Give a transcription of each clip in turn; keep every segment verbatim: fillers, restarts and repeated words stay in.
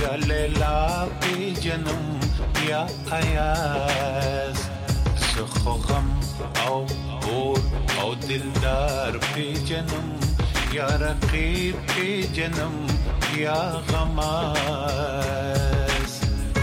یا لیلا پی جنم یا ایاز زخو غم او اور او دلدار پی جنم یا رقیب پی جنم یا غماز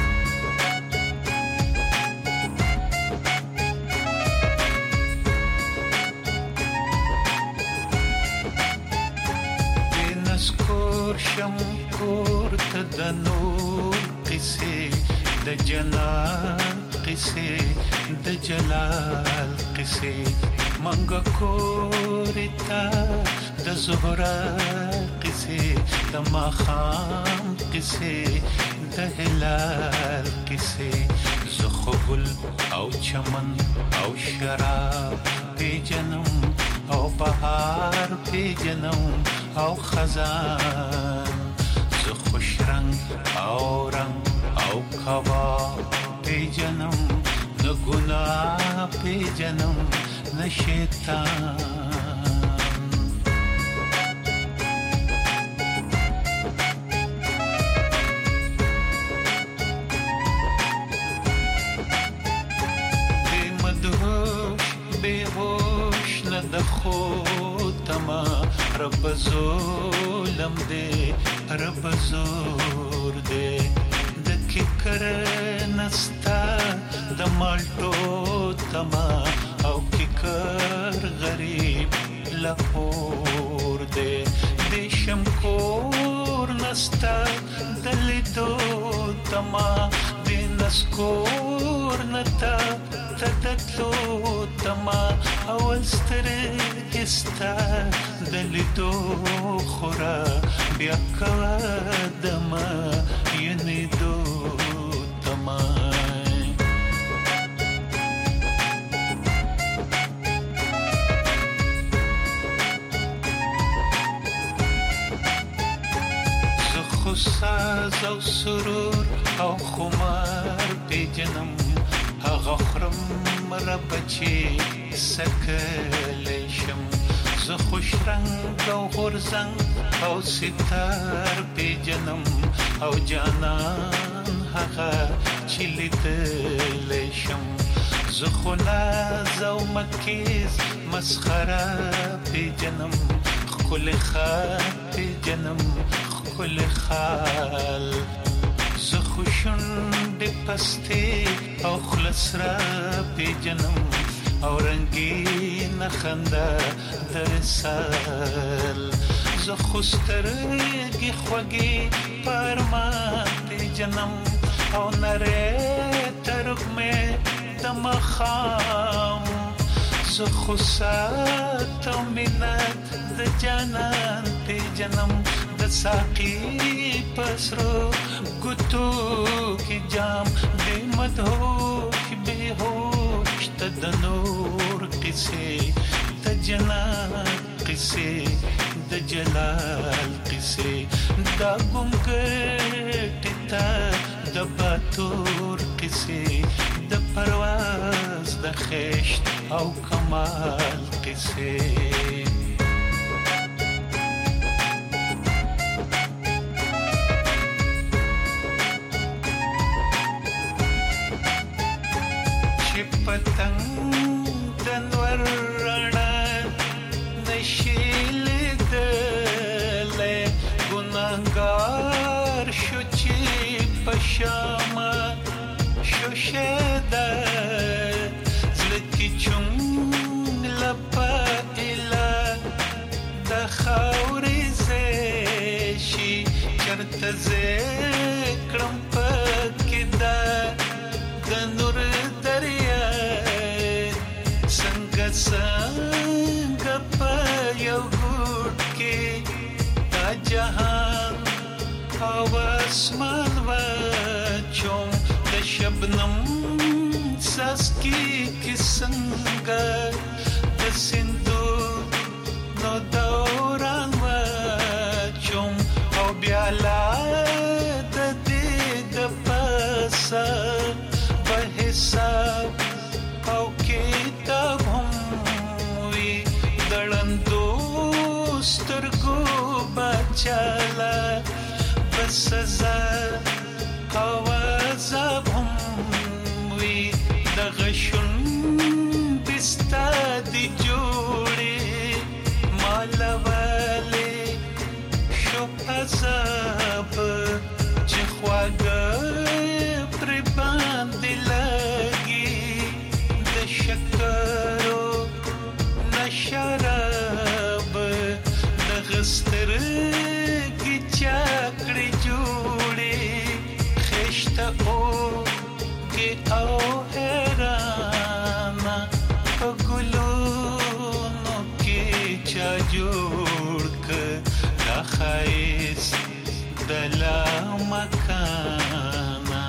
دینسکور شم کور تد نور قصه د جنان قصه د جلال قصه منګه کورتا د زهرا قصه د ماخام قصه د هلال قصه زخبل او چمن او شراب پی جنم او بهار پی جنم او خزان زه خوش رنگ او رنگ او کباب پی جنم نه گناه پی جنم نه شیطان بی مدهوش بی هوش نه د خودما رب ظلم دے رب زور دے د ککر نستا د مالټو تما او ککر غریب لپور دے د شمکور نستا د لیدو تما د نسکور نتا تدتلو تما اول سترګستا د لیدو خورا بیا کدما ینی دو تما زخو ساز او سرور او خمار پی جنم هغه خرم را بچی سکلیشم زه خوش رنگ او غرزنگ او ستار پی جنم او جانان هغه چې لیدلیشم زه خو ناز او مکیز مسخره پی جنم ښکلی خال پی جنم ښکلی خال زه خو شونډې پستې او خوله سره پی جنم او رنګینه خندا د وصال زه خو سترګې خوږې په ارمان پی جنم او نرۍ ترږمې د ماښام زه خو ساعت او منت د جانان پی جنم د ساقي په سرو ګوتو کې جام د مدهوش بېهوش ته د نور قصې د جنان قصې د جلال قصې دا ګونګټې ته د باتور قصې د پرواز د خشت او کمال قصې پتنگ دنور رڼا نشي لیدلی ګناهګار شو چې په شامه شوشده زړه کې چونګ لپه ایله د خاورې ځای شي چېرته ځای کړم پکې ده د نور دریا څنګه څنګه په یو ګوټ کې دا جهان او اسمان واچوم د شبنم څاڅکي کې څنګه د سیندونو دوران واچوم او بیا لا د دې د پاسه په حساب او کتاب هم وي دړندو سترګو بچاله په سزا دغشن بستا دی جوړې مالواله شو عذاب چې خواږه پر باندې لګي د شکرو نشراب دغستر کی چاکړې جوړې خشته او کې او هرانا پګلونو کې چا جوړ ک دا خایس دلا مکانا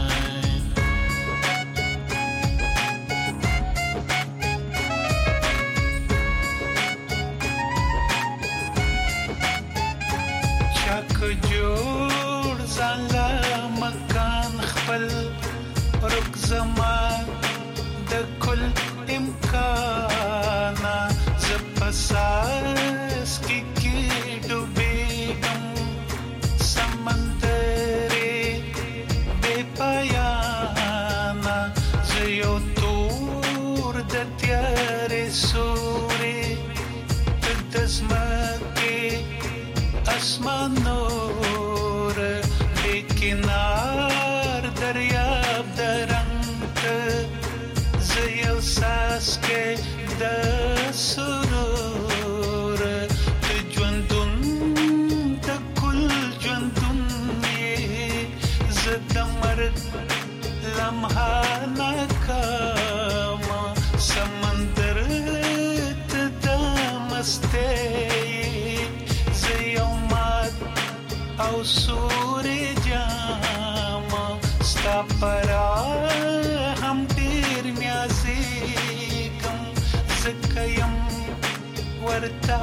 چاک جوړ زالا مکان خپل رک زمان د کل امکانا زپساس کی کی ډوبېږم سمندرې بې پایانا زه یو تور د تیارې سورې د ځمکې اسمان نور بې کنار دریاب درنګ زه یو څاڅکی د سرور د ژوندون د کل ژوندون یې زه د مرګ لمحه ناکامه سمندر ته د مستۍ زه یو مات او سورې جامه ستا پرا هم ډېر میازېږم ځکه یم ورته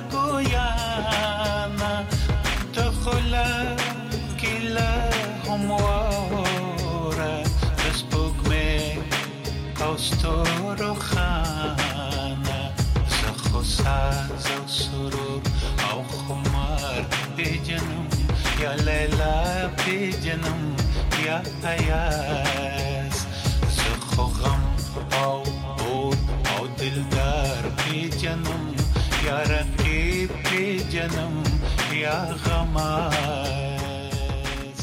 ګویانه د خوله ګیله هم واوره د سپوږمۍ او ستورو خانه زه خو ساز او سرور او خمار پیژنم یا لیلا پیژنم یا ایاز زه خو غم او اور او دلدار پیژنم یا رقیب پیژنم یا غماز.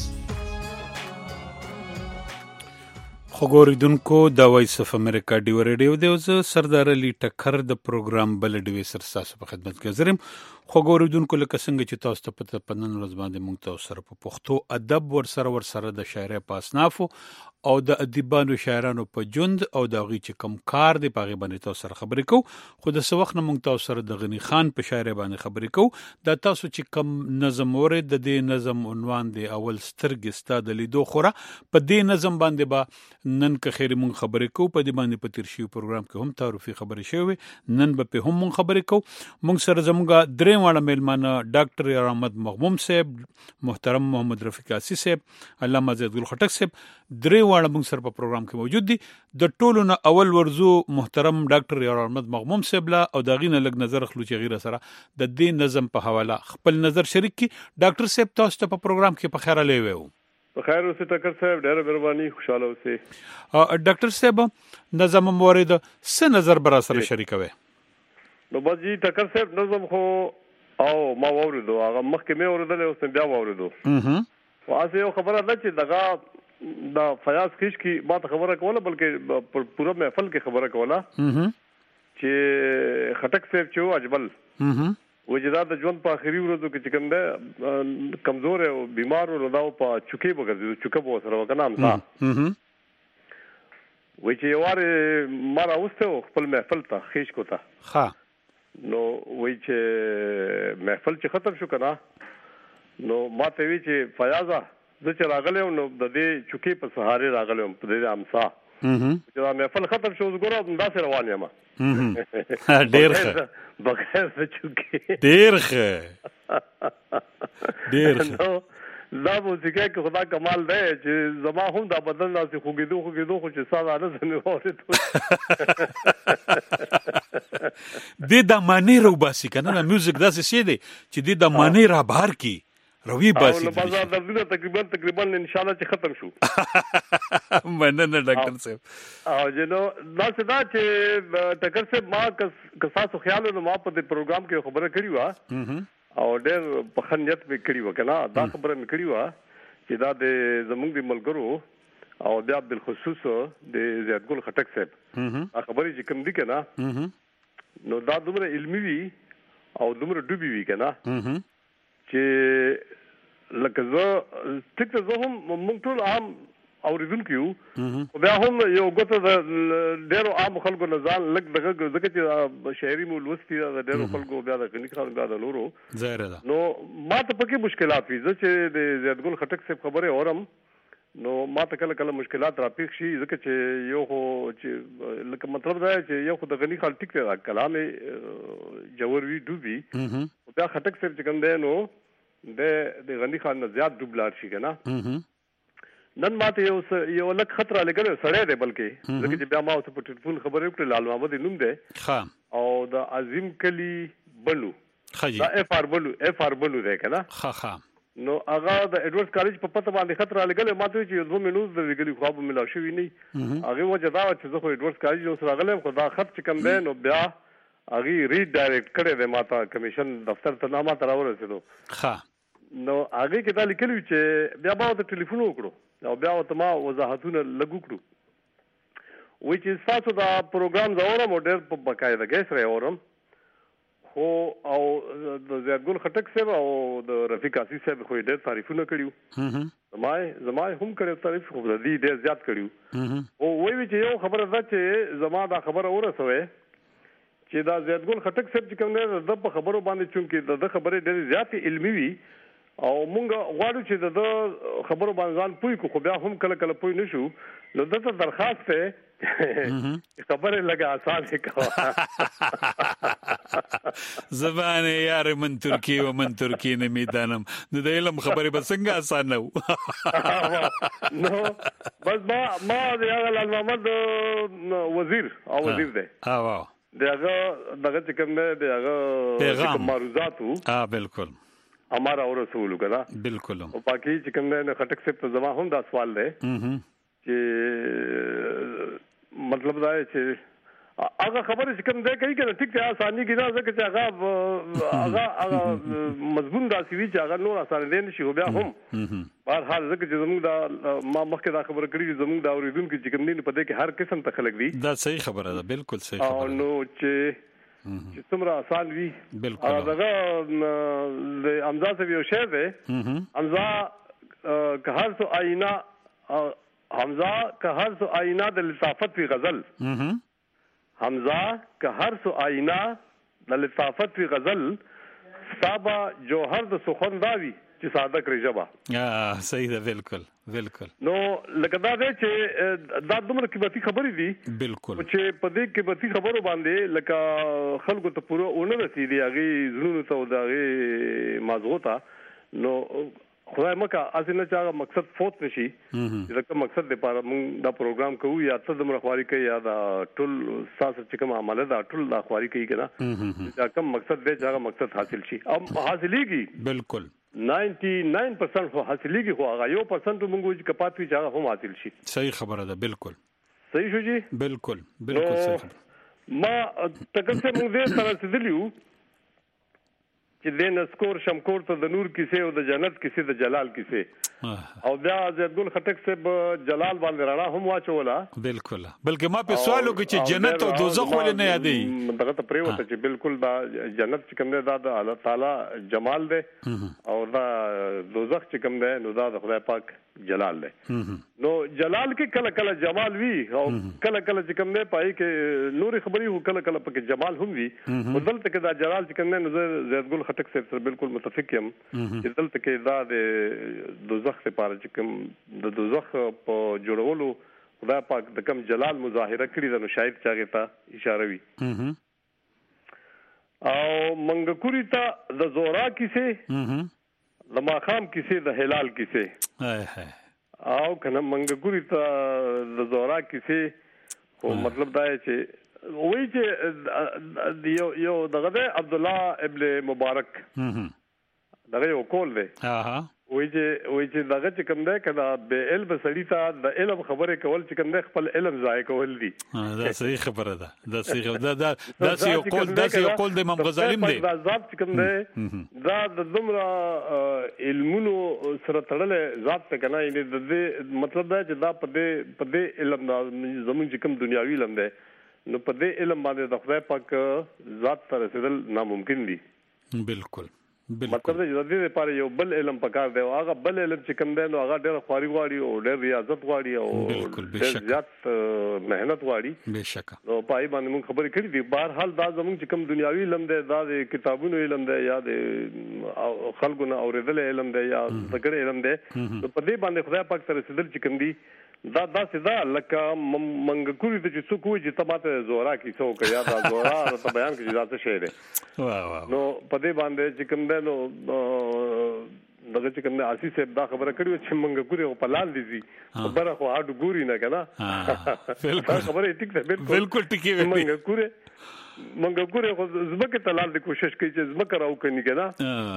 خوګوریدونکو دا وایس اف امریکا ډیو ریډیو دی او زه سردار علي ټکر د پروګرام بل ډیوي سر تاسو په خدمت کې حاضرم. خوګوریدونکو لکه څنګه چې تاسو ته پته پنن ورځ باندې موږ تاسو سره په پښتو ادب ور سره ور سره د شاعرۍ په اصنافو او د ادیبانو شاعرانو په ژوند او د غي چې کم کار دی په غي باندې تاسو سره خبرې کو. خو د سوخ نه موږ تاسو سره د غنی خان په شاعرۍ باندې خبرې کو. دا تاسو چې کم نظم وره د دې نظم عنوان دی اول سترګ استاد لیدو خوره په دې نظم باندې با نن که خیر مون خبرې کو په دې باندې په تیر شي پروګرام کې هم تعارفي خبرې شوی نن به په هم مون خبرې کو. مونږ سره زموږه درې واړه میلمانه ډاکټر احمد مغموم صاحب محترم محمد رفیق اسی صاحب علامه زید ګل خټک صاحب درې واړه مونږ سره په پروګرام کې موجود دي. د ټولو نه اول ورزو محترم ډاکټر احمد مغموم صاحب لا او داغینه لګ نظر خلو چې غیره سره د دې نظم په حواله خپل نظر شریک کی. ډاکټر صاحب تاسو ته په پروګرام کې په خیر لوي وو. بخیر اوسه ټکر صاحب ډېر مهرباني خوشاله اوسه. ډاکټر صاحب نظم مورید څه نظر برا سره شریکوي؟ نو باجی ټکر صاحب نظم خو او ما وریدو هغه مخکې مې وریدل اوس بیا وریدو. اها واسه یو خبره ده چې دغه دا فیاض خیش کی ما خبره کوله بلکې پورا محفل کې خبره کوله. اها چې خټک صاحب چې اجبل اها وجداد ژوند په اخري ورځو کې چې کوم ده کمزور او بیمار او دا په چوکي بغیر چوکه بو سره وکنه امتا اها وای چې یواره مارا اوسته خپل محفل ته خیش کوتا ها نو وای چې محفل چې ختم شو کنه نو ما ته وی چې فیاضه زه چې راغلم نو د دې چوکي په سهاره راغلم په دې امسا اها چې محفل ختم شو زګورم دا سره روان یم. ډیر ښه بغیر د چوکي ډیر ښه ډیر ښه دا موسیقي کې خدا کمال دی چې زما هم دا بدن ناسي خوګیدو خوګیدو خو چې ساده نه زنه وره دې د معنی رو باسي کنه میوزیک داسې شي دی چې دې د معنی را بهر کی روي باسي او بازار دردونه تقریبا تقریبا ان شاء الله چې ختم شو. مننه ډاکټر صاحب. او جنو دا څه دا چې ټکر صاحب ما کساسو خیال نو ما په دې پروګرام کې خبره کړې و او ډېر په خنیت به کړې و کنه دا خبره مې کړې و چې دا د زمونږ د ملګرو او بیا بل خصوص د زیات ګل خټک صاحب خبرې چې کوم دي کنه نو دا دومره علمي وي او دومره ډوبي وي کنه چې لکه زه ټیک ته زه هم موږ ټول عام اوریدونکو یو بیا هم یو ګوته د ډېرو عام خلکو نه ځان لږ دغه ځکه چې شهري مو لوستي د ډېرو خلکو بیا د غني خلکو بیا د نورو ظاهر ده نو ما ته پکې مشکلات وي چې د زیات ګل خټک صاحب خبره اورم نو ما ته کله کله مشکلات راپېښ شي ځکه چې یو خو چې لکه مطلب دا چې یو خو د غني خال ټیک دی کلام جوور وی ډوبي بیا خټک صاحب چې کوم دی نو د د غني خان نه زیات ډوبلار شي کنه نن ماته یو یو لک خطر لګل سړی دی بلکې ځکه چې بیا ما اوس په ټلیفون خبرې وکړې لال محمد نوم دی ها او د عظیم کلی بلو خجی دا اف ار بلو اف ار بلو دی کنه ها ها نو هغه د ایډورډ کالج په پته باندې خطر لګل ماته چې یو مینوز د لګلي خو به ملا شوی نه هغه وجه دا چې زه خو ایډورډ کالج نو سره غلم خو دا خط چې کم دی نو بیا هغه ری ډایرکټ کړی دی ماته کمیشن دفتر ته نامه تر ورسېدو ها نو هغه کې دا لیکلی چې بیا ما ته ټلیفون وکړو او بیا ته ما وضاحتونه لګو کړو وای چې تاسو دا پروګرام زاورم او ډېر په بقاعده کې سره اورم خو او د زیات ګل خټک صاحب او د رفیق اسیس صاحب خو ډېر تعریفونه کړیو زمای زمای هم کړو تعریف خو د دې ډېر زیات کړیو او وای چې یو خبره ده چې زما دا خبره ورسوي چې دا زیات ګل خټک صاحب چې کوم نه د خبرو باندې چونکې د خبرې ډېر زیات علمي وي او مونږ غواړو چې د خبرو باندې ځان پوي کو خو بیا هم کله کله پوي نشو نو دته درخواست ته خبره لګه آسان وکړه زبانه یار من ترکی و من ترکی نه میدانم نو د علم خبره به څنګه آسان نه نو بس ما ما د لال محمد وزیر او وزیر دی ها واو دغه دغه چې کوم دی هغه معروضاتو ها بالکل हमारा और रसूल कदा बिल्कुल और बाकी चिकन ने खटक से तो जमा हम दा सवाल है कि मतलब दा है आगा खबर चिकन दे कहीं के ठीक है आसानी की ना कि आगा आगा आगा मजबून दा सीवी आगा नो आसान देन शी हो गया हम बहरहाल ज़िक्र जमूं दा मा मक्के दा खबर करी जमूं दा और इदुन की चिकन ने पता कि हर किस्म तखलक दी दा सही खबर है बिल्कुल सही खबर है नो चे چې څومره آسان وي بالکل دغه د امزا څه یو شی دی امزا که هر سو آئینہ حمزه که هر سو آئینہ د لطافت فی غزل حمزه که هر سو آئینہ د لطافت فی غزل صابا جوهر د سخن داوی چې ساده کړی جبا اه صحیح ده بالکل بالکل نو لکه دا دی چې دا دومره قیمتي خبرې دي بالکل چې په دې قیمتي خبرو باندې لکه خلکو ته پوره اونه رسیدي هغه زړونو ته د هغه مازغو ته نو خدای مکه اسنه چې مقصد فوت نشي چې کوم مقصد لپاره موږ دا پروګرام کوو یا ته د مرخواري کوي یا دا ټول ساس چې کوم عمله دا ټول دا خواري کوي کنه دا کوم مقصد دی چې هغه مقصد حاصل شي او حاصلېږي بالکل نائنटी नाइन परसेंट خو حاصلېږي خو هغه یو پرسنټ موږ چې کپات وی چې هغه هم حاصل شي صحیح خبره ده بالکل صحیح شو جی بالکل بالکل صحیح ما تکل سے موږ دې سره سدلیو چې دین اسکور شمکور ته د نور کیسه او د جنت کیسه د جلال کیسه او بیا زید ګل خټک سے جلال باندې رانا هم واچولا بالکل بلکې ما په سوالو کې چې جنت او دوزخ ولې نه یادې دغه ته پریوته چې بالکل دا جنت چې کوم دی دا د الله تعالی جمال دی او دا دوزخ چې کوم دی نو دا د خدای پاک جلال دی نو جلال کې کله کله جمال وی او کله کله چې کوم دی پای کې نوري خبري هو کله کله پکې جمال هم وی بدلته کې دا جلال چې کوم دی نو زید ګل خټک سره بالکل متفق یم چې دلته کې دا د دوزخ لپاره چې کوم د دوزخ په جوړولو خدای پاک د کوم جلال مظاهره کړی دا نو شاید چاغه ته اشاره وی او منګکوري ته د زورا کیسه د ماخام کیسه د هلال کیسه او کنه منګکوري ته د زورا کیسه او مطلب دا چې وای چې یو یو دغه عبد الله ابن مبارک دغه یو کول دی ها وای چې وای چې دغه چې کوم دی کدا به علم سړی ته د علم خبره کول چې کوم دی خپل علم ضایع کول دي دا صحیح خبره ده دا صحیح دا دا دا یو کول دا یو کول د امام غزالی دی دا ذات چې کوم دی دا د دومره علمونو سره تړل ذات ته کنه یعنی د مطلب دا چې دا په دې په دې علم زموږ چې کوم دنیاوی علم دی نو په دې علم باندې د خدای پاک ذات سره رسیدل ناممکن دي بالکل مطلب د دې لپاره یو بل علم پکار دی او هغه بل علم چې کوم دی نو هغه ډېر خواري غواړي او ډېر ریاضت غواړي او ډېر زیات مهنت غواړي بهشکه نو پای باندې موږ خبرې کړې دي بهر حال دا زموږ چې کوم دنیاوی علم دی دا د کتابونو علم دی یا د خلکو نه اوریدل علم دی یا ذکر علم دی نو په دې باندې خدای پاک سره رسیدل چې کوم دی دا دا سدا لکه منګکوري د چې څوک وي چې تماته زورا کی څوک یا دا زورا ته بیان کې ذات شه دی واه واه نو په دې باندې چې کوم دی نو دغه چې کوم آسی صاحب دا خبره کړې چې منګکوري په لال دي خبره خو اډ ګوري نه کنه بالکل خبره ټیک ده بالکل بالکل ټیکی وي منګکوري منګکوري خو زمکه تلال د کوشش کوي چې زمکه راو کني کنه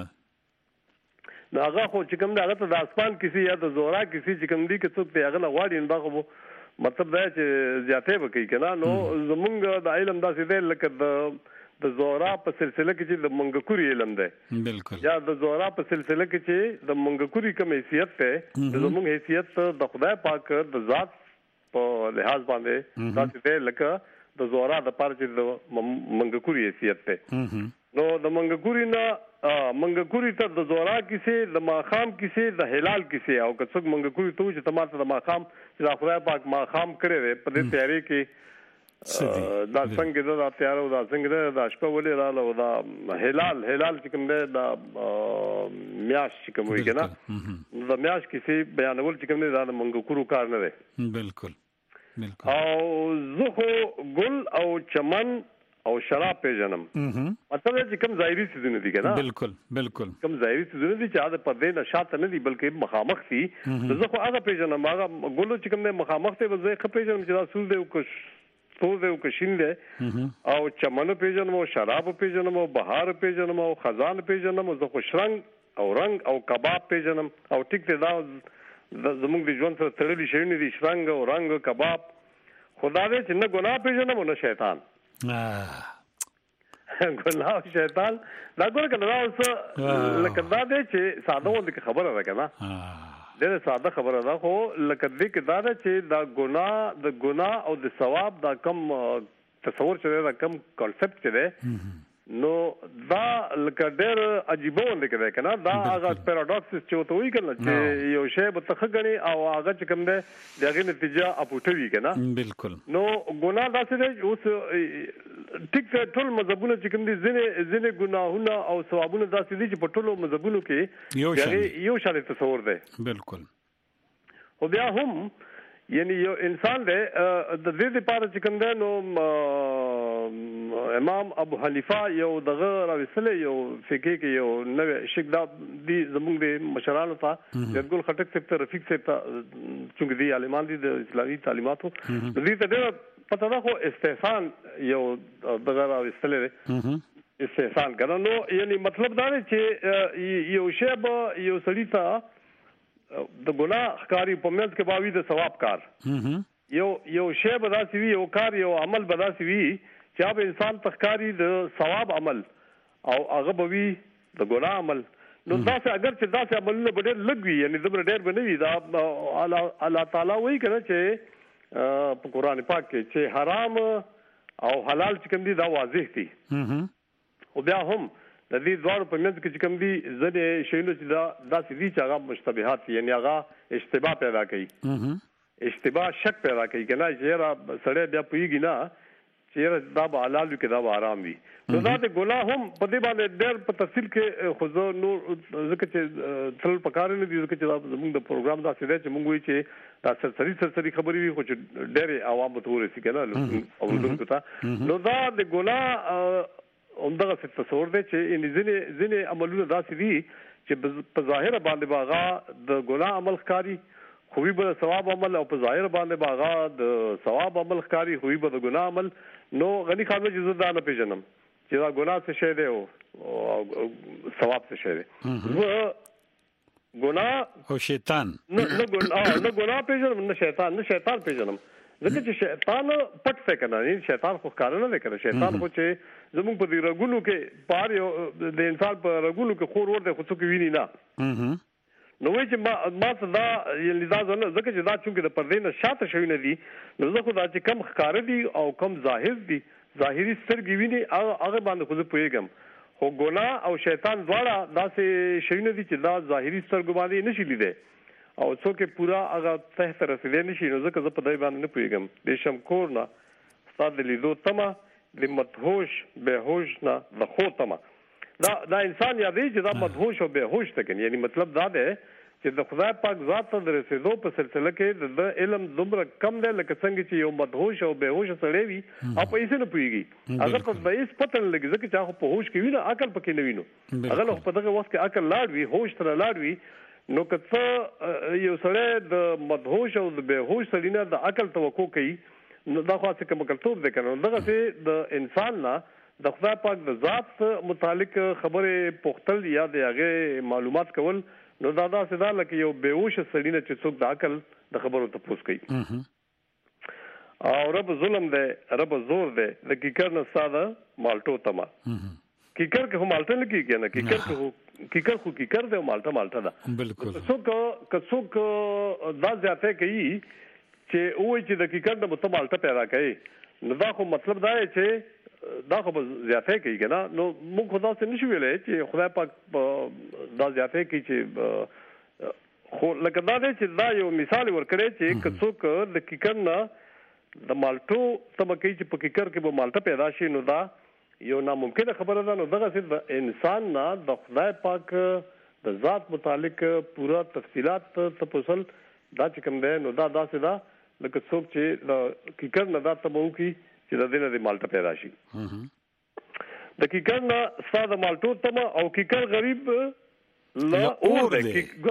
نو هغه خو چې کوم دغه ته د اسمان کسی یا د زورا کسی چې کوم دی کې څوک دی هغه غواړي نو دا خو مطلب دا چې زیاتې وکړي کنه نو زمونږ د علم داسې دی لکه د د زورا په سلسله کې چې د منګکوري علم دی بالکل یا د زورا په سلسله کې چې د منګکوري کوم حیثیت ته د زمونږ حیثیت د خدای پاک د ذات په لحاظ باندې داسې دی لکه د زورا د پاره چې د منګکوري حیثیت ته نو د منګکوري نه منګکوري ته د زورا کیسه د ماخام کیسه د هلال کیسه او که څوک منګکوري ته چې تماته د ماخام چې د خدای پاک ماخام کړی په دې تیاری کې دا څنګه دا تیار او دا څنګه دا شپه ولې رااله او دا هلال هلال چې کوم دی دا میاش چې کوم وي کنه دا میاش کیسه بیانول چې کوم دی دا منګکورو کار نه دی بالکل بالکل او زخو ګل او چمن او شراب پیژنم مطلب چې کوم ظاهري څه دي کنه بالکل بالکل کوم ظاهري څه دي چې عادت پر دې نشاط نه دي بلکې مخامخ دي زه خو هغه پیژنم هغه ګلو چې کوم نه مخامخ ته وځي خو پیژنم چې دا سول دی او کو سول دی او کو شین دی او چمن پیژنم او شراب پیژنم او بهار پیژنم او خزان پیژنم او زه خو شرنګ او رنگ او کباب پیژنم او ټیک ته دا زموږ د ژوند سره تړلي شي نه دي شرنګ او رنگ کباب خدا دې چې نه ګناه پیژنم او نه شیطان ګناه شیطان دا ګور کنه دا اوس لکه دا دې چې ساده ولې خبره ده کنه ډېر ساده خبره ده خو لکه دې کې دا ده چې دا ګناه د ګناه او د ثواب دا کم تصور چې دا کم کانسپټ چې ده نو دا لکه ډېر عجیب ولې کې ده کنه دا هغه پیراډوکس چې وته وی کنه چې یو شی به تخ غني او هغه چې کوم ده دغه نتیجه اپوټوي کنه بالکل نو ګناه داسې ده اوس ټیک ټول مذهبونه چې کوم دي ځینې ځینې ګناهونه او ثوابونه داسې دي چې په ټولو مذهبونو کې یو شان یو شان تصور ده بالکل خو بیا هم یعنی یو انسان دی د دې لپاره چې کوم دی نو امام ابو حنیفه یو دغه راوسله یو فقيه کې یو نوې شیخ دا دی زموږ د مشرانو ته د ګل خټک څخه رفیق څخه چې دی عالمان دي د اسلامي تعلیماتو د دې ته ډېر پته ده خو استحسان یو دغه راوسله دی استحسان کنه نو یعنی مطلب دا دی چې یو شی به یو سړی ته د ګناه ښکاری په منځ کې باوی د ثواب کار یو یو شی به داسې وي یو کار یو عمل به داسې وي چې هغه انسان تخکاری د ثواب عمل او هغه به وي د ګناه عمل نو داسې اگر چې داسې عملونه به ډېر لږ وي یعنی دومره ډېر به نه وي دا الله تعالی وایي کنه چې په قرآن پاک کې چې حرام او حلال چې کوم دي دا واضح دي او بیا هم د دې دوه په منځ کې چې کوم دي ځنې شیونه چې دا داسې دي چې هغه مشتبهات یعنی هغه اشتباه پیدا کوي اشتباه شک پیدا کوي کنه چې را سړی بیا پوهیږي نه چې دا به حلال وي که دا به حرام وي نو دا د ګناه هم په دې باندې ډېر په تفصیل کې خو زه نور ځکه چې تل پکار نه دي ځکه چې دا زموږ د پروګرام داسې دی چې موږ وایو چې دا سرسري سرسري خبرې وي خو چې ډېرې عوامو ته ورسي کنه اورېدونکو ته نو دا د ګناه همدغه تصور دی چې ان ځینې ځینې عملونه داسې دي چې په ظاهر باندې باغا د ګناه عمل ښکاری خوې به ثواب عمل او په ظاهر باندې باغا د ثواب عمل ښکاری خوې به د ګناه عمل نو غني خان چې زه دا نه پیژنم چې دا ګناه څه شی دی او ثواب څه شی دی. زه ګناه او شیطان نه نه ګناه نه ګناه پیژنم نه شیطان نه شیطان پیژنم ځکه چې شیطان پټ څه کنه نه شیطان خو کار نه کوي. شیطان خو چې زموږ په دې رګونو کې پار یو د انسان په رګونو کې خور ورته خو څوک ویني نه. نو وایي چې ما ما ته دا یعنی دا ځنه ځکه چې دا چې د پردې نه شاته شوی نه دي نو زه خو دا چې کم ښکار دي او کم ظاهر دي ظاهري سترګې ویني هغه باندې خو زه پوهېږم. خو ګناه او شیطان دواړه داسې شوی نه دي چې دا ظاهري سترګو باندې نشي لیدلی او څوک پورا هغه ته ته رسېدلی نشي. نو ځکه زه په دې باندې نه پوهېږم. د شمکور نه ستا د لیدو تمه د مدهوش بهوش نه د خو تمه دا دا انسان یادې چې دا مدهوش او بهوش ته کوي. یعنی مطلب دا دی چې د خدای پاک ذات ته د رسېدو په سلسله کې د علم دومره کم دی لکه څنګه چې یو مدهوش او بهوش سړی وي او په هیڅ نه پوهېږي. هغه ته به هیڅ پته نه لګي ځکه چې هغه په هوش کې وي نه عقل پکې نه وي. نو هغه په دغه وخت کې عقل لاړ وي هوش ته لاړ وي. نو که څه یو سړی د مدهوش او د بهوش سړي نه د عقل توقع کوي نو دا خو څه کمکلتوب دی کنه. دغسې د انسان نه د خدای پاک د ذات متعلق خبرې پوښتل یا د هغې معلومات کول نو دا داسې دا لکه یو بېهوشه سړي نه چې څوک د عقل د خبرو تپوس کوي. او رب ظلم دی رب زور دی د کیکر نه ستا د مالټو تمه. کیکر کې خو مالټه نه کېږي نه کیکر کې خو کیکر خو کیکر دی او مالټه مالټه ده. بالکل څوک که څوک دا زیاتی کوي چې وایي چې د کیکر نه به ته مالټه پیدا کوي نو دا خو مطلب دا دی چې دا خو به زیاتی کوي که نه. نو موږ خو داسې نه شو ویلی چې خدای پاک دا زیاتی کوي چې خو لکه دا دی چې دا یو مثال یې ورکړی چې که څوک د کیکر نه د مالټو تمه کوي چې په کیکر کې به مالټه پیدا شي نو دا یو ناممکنه خبره ده. نو دغسې د انسان نه د خدای پاک د ذات متعلق پوره تفصیلات تپوسل دا چې کوم دی نو دا داسې ده لکه څوک چې د کیکر نه دا تمه وکړي چې د دې نه د مالټه پیدا شي. د کیکر نه ستا د مالټو تمه او کیکر غریب له اور دی.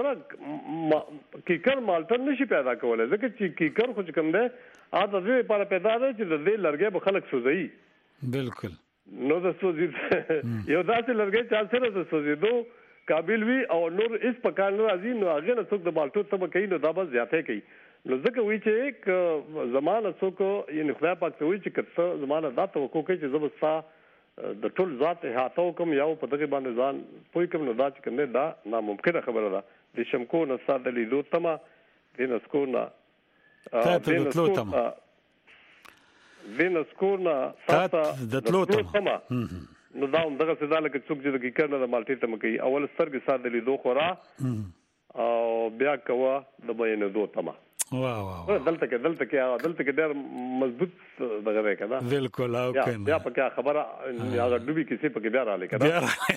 ګوره کیکر مالټه نشي پیدا کولی ځکه چې کیکر خو چې کوم دی هغه د دې لپاره پیدا دی چې د دې لرګی به خلک سوځوي. بالکل. نو د سوځي یو داسې لرګی چې سره د سوځېدو قابل وي او نور هیڅ په کار نه راځي نو هغې نه څوک د مالټو تمه کوي نو دا به زیاتی کوي. نو ځکه وایي چې که زما نه څوک یعنې خدای پاک ته وایي چې که ته زما نه دا توقع کوي چې زه به ستا د ټول ذات احاطه وکړم یا په دغې باندې ځان پوه کړم نو دا چې کوم دی دا ناممکنه خبره ده. د شمکو نه ستا د لیدو تمه د نسکو نه د نسکو تمه د نسکو نه ستا د تلو تمه نو دا هم دغسې دا لکه څوک چې د کیکر نه د مالټې تمه کوي اول سترګې ستا د لیدو خورا او بیا کوه د بیانېدو تمه. واه واه دلته کې دلته کې دلته کې ډېر مضبوط دغه دی که نه. بالکل او که نه بیا پکې خبره هغه ډوبي کیسې پکې بیا راغلې که نه.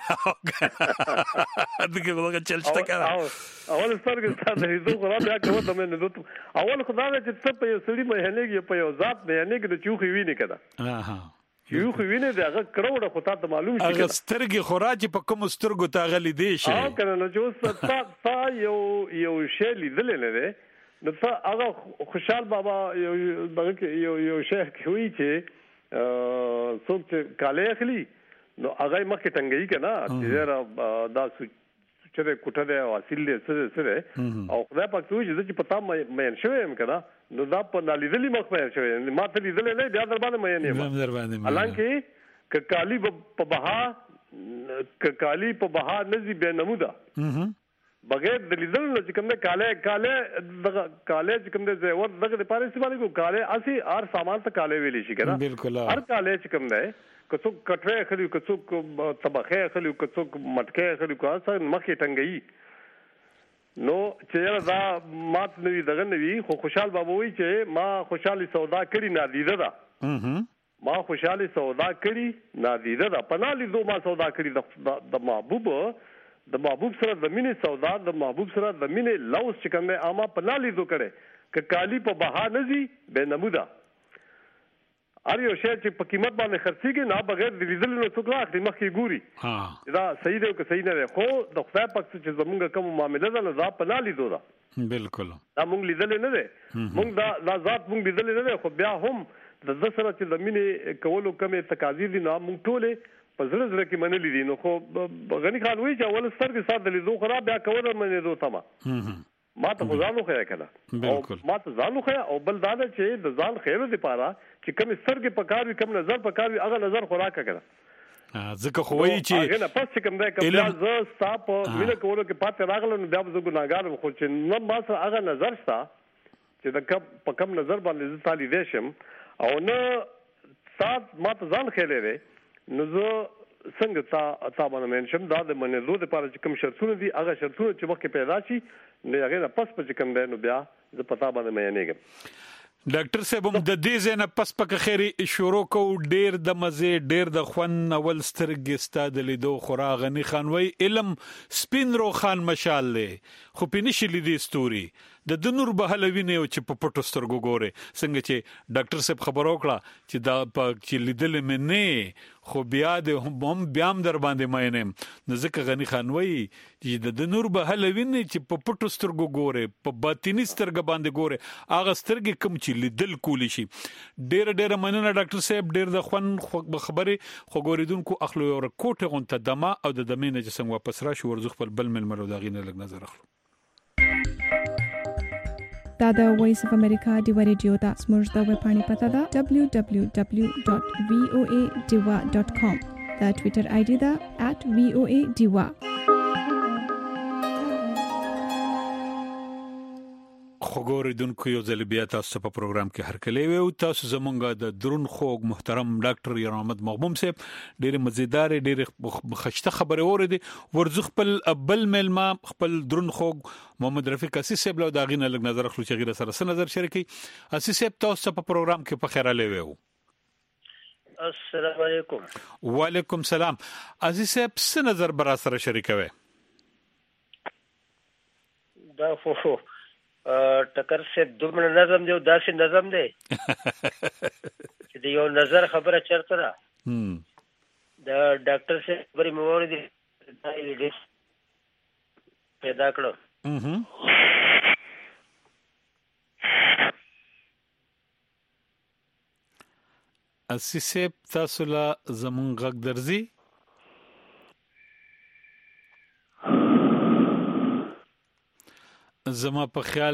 دغه دغه چل شته که نه اول سترګې ستا د لیدو خورا بیا کوه د بیانېدو اول خو دا دی چې ته په یو سړي میینېږي په یو ذات میینېږي د چوخې وینې که نه یو خو وینې د هغه کروړه خو تا ته معلوم شي هغه سترګې خورا چې په کومو سترګو ته هغه لیدی شي او که نه نو چې اوس تا یو یو شی لیدلی نه دی نو ته هغه خوشحال بابا یو دغه کې یو یو شی کوي چې څوک چې کالی اخلي نو هغه یې مخکې ټنګوي که نه چې یاره دا چې دی کوټه دی او اصیل دی څه دی څه دی او خدای پاک ته وایي چې زه چې په تا مین شوی یم که نه نو دا په نالیدلي مخ مین شوی یم ما ته لیدلی نه بیا در باندې مین یم حالانکې که کالي په بها که کالي په بها نه ځي بیا نموده بغیر د لیدل نه چې کوم دی کالی کالی دغه کالی چې کوم دی زیور دغه دپاره استعمال کړو کالی هسې هر سامان ته کالی ویلی شي که نه هر کالی چې کوم دی که څوک کټوی اخلي که څوک طبخی اخلي که څوک مټکی اخلي که هر څه مخکې ټنګوي نو چې یاره دا مات نه وي دغه نه وي خو خوشحال بابا وایي چې ما خوشحالي سودا کړي نادیده ده ما خوشحالي سودا کړي نادیده ده په نالیدو ما سودا کړي د محبوب د محبوب سره د مینې سودا د محبوب سره د مینې لوز چې کوم دی اما په نالیدو کړی که کالي په بها نه ځي بې نموده هر یو شی چې په قیمت باندې خرڅېږي نه بغیر د لیدلو نه څوک نه اخلي مخکې ګوري دا صحیح دی او که صحیح نه دی خو د خدای پاک چې زمونږ کومه معامله ده نو دا په نالیدو ده بالکل دا مونږ لیدلی نه دی مونږ دا دا ذات مونږ لیدلی نه دی خو بیا هم د ده سره چې د مینې کولو کومې تقاضې دي نو مونږ ټولې په زړه زړه کې منلي دي. نو خو غني خان وایي چې اول سترګې سات د لیدو خراب بیا کول منې دو تما ما ته ځانو خیا کړه او ما ته ځانو خیا او بل دا چې د ځان خیر لپاره چې کوم سترګې پکار وي کوم نظر پکار وي هغه نظر خوراک کړه ځکه خو وایي چې هغه نه پس کوم دا کوم ز ستاپ مینه کولو کې پاتې راغله نو بیا زه ګناګار خو چې نو ما سره هغه نظر ستا چې د کم په کم نظر باندې زه تعالی دیشم او نه سات ما ته ځان خېلې نو زه څنګه تا تا باندې منشم دا د منلو لپاره چې کوم شرطونه دي هغه شرطونه چې وخت پیدا شي نو هغه نه پس پس کوم دی نو بیا زه پتا باندې مې نهګم. ډاکټر صاحب هم د دې زنه پس پک خیری شروع کو ډیر د مزه ډیر د خون اول سترګې ستاد لیدو خورا غنی خانوي علم سپین رو خان مشال له خو پینې شلې دي ستوري د د نور بهلوینه او چې په پټو سترګو ګوره څنګه چې ډاکټر صاحب خبر وکړه چې دا په چې لیدل مې نه خو بیا د هم بیا هم در باندې مینم نزدک غنی خانوي چې د نور بهلوینه چې په پټو سترګو ګوره په باطینی سترګ باندې ګوره هغه سترګې کم چې لیدل کولی شي. ډیر ډیر مننه ډاکټر صاحب ډیر د خون خبره خو ګوریدونکو اخلو یو کوټه غونته دما او د دمینه چې څنګه واپس راشي ورزخ خپل بل ملمرو دا غینه لګ نظر اخلو. دا د وایس اف امریکا دی ریډیو دا سمورز دا وeb پاڼې پته ده دبليو دبليو دبليو ډاټ وی او ای ډیوا ډاټ کام دا ټوئیټر آی ډی دا ات وی او ای ډیوا. خګوریدونکو یو ځل بیا تاسو په پروګرام کې هرکلی وي او تاسو زمونږ د درون خوږ محترم ډاکټر یار احمد مغموم صاحب ډېر مزیدار ډېر خشته خبره اوریدي ورزخ خپل بل ملما خپل درون خوږ محمد رفیق اسی صاحب له داغینه لګ نظر خلو چې غیر سره سره نظر شریکي اسی صاحب تاسو په پروګرام کې په خیر علي وو. السلام علیکم. وعلیکم السلام. عزیز صاحب څه نظر برا سره شریکوي؟ دا فو ټکر سے دومره نظم دی او داسې نظم دی چې د یو نظر خبره چرته ده دا ډاکټر سے خبرې مې واورېدې دا یې پیدا کړو. اسی صاحب تاسو لا زمون غږ درځي؟ زما په خیال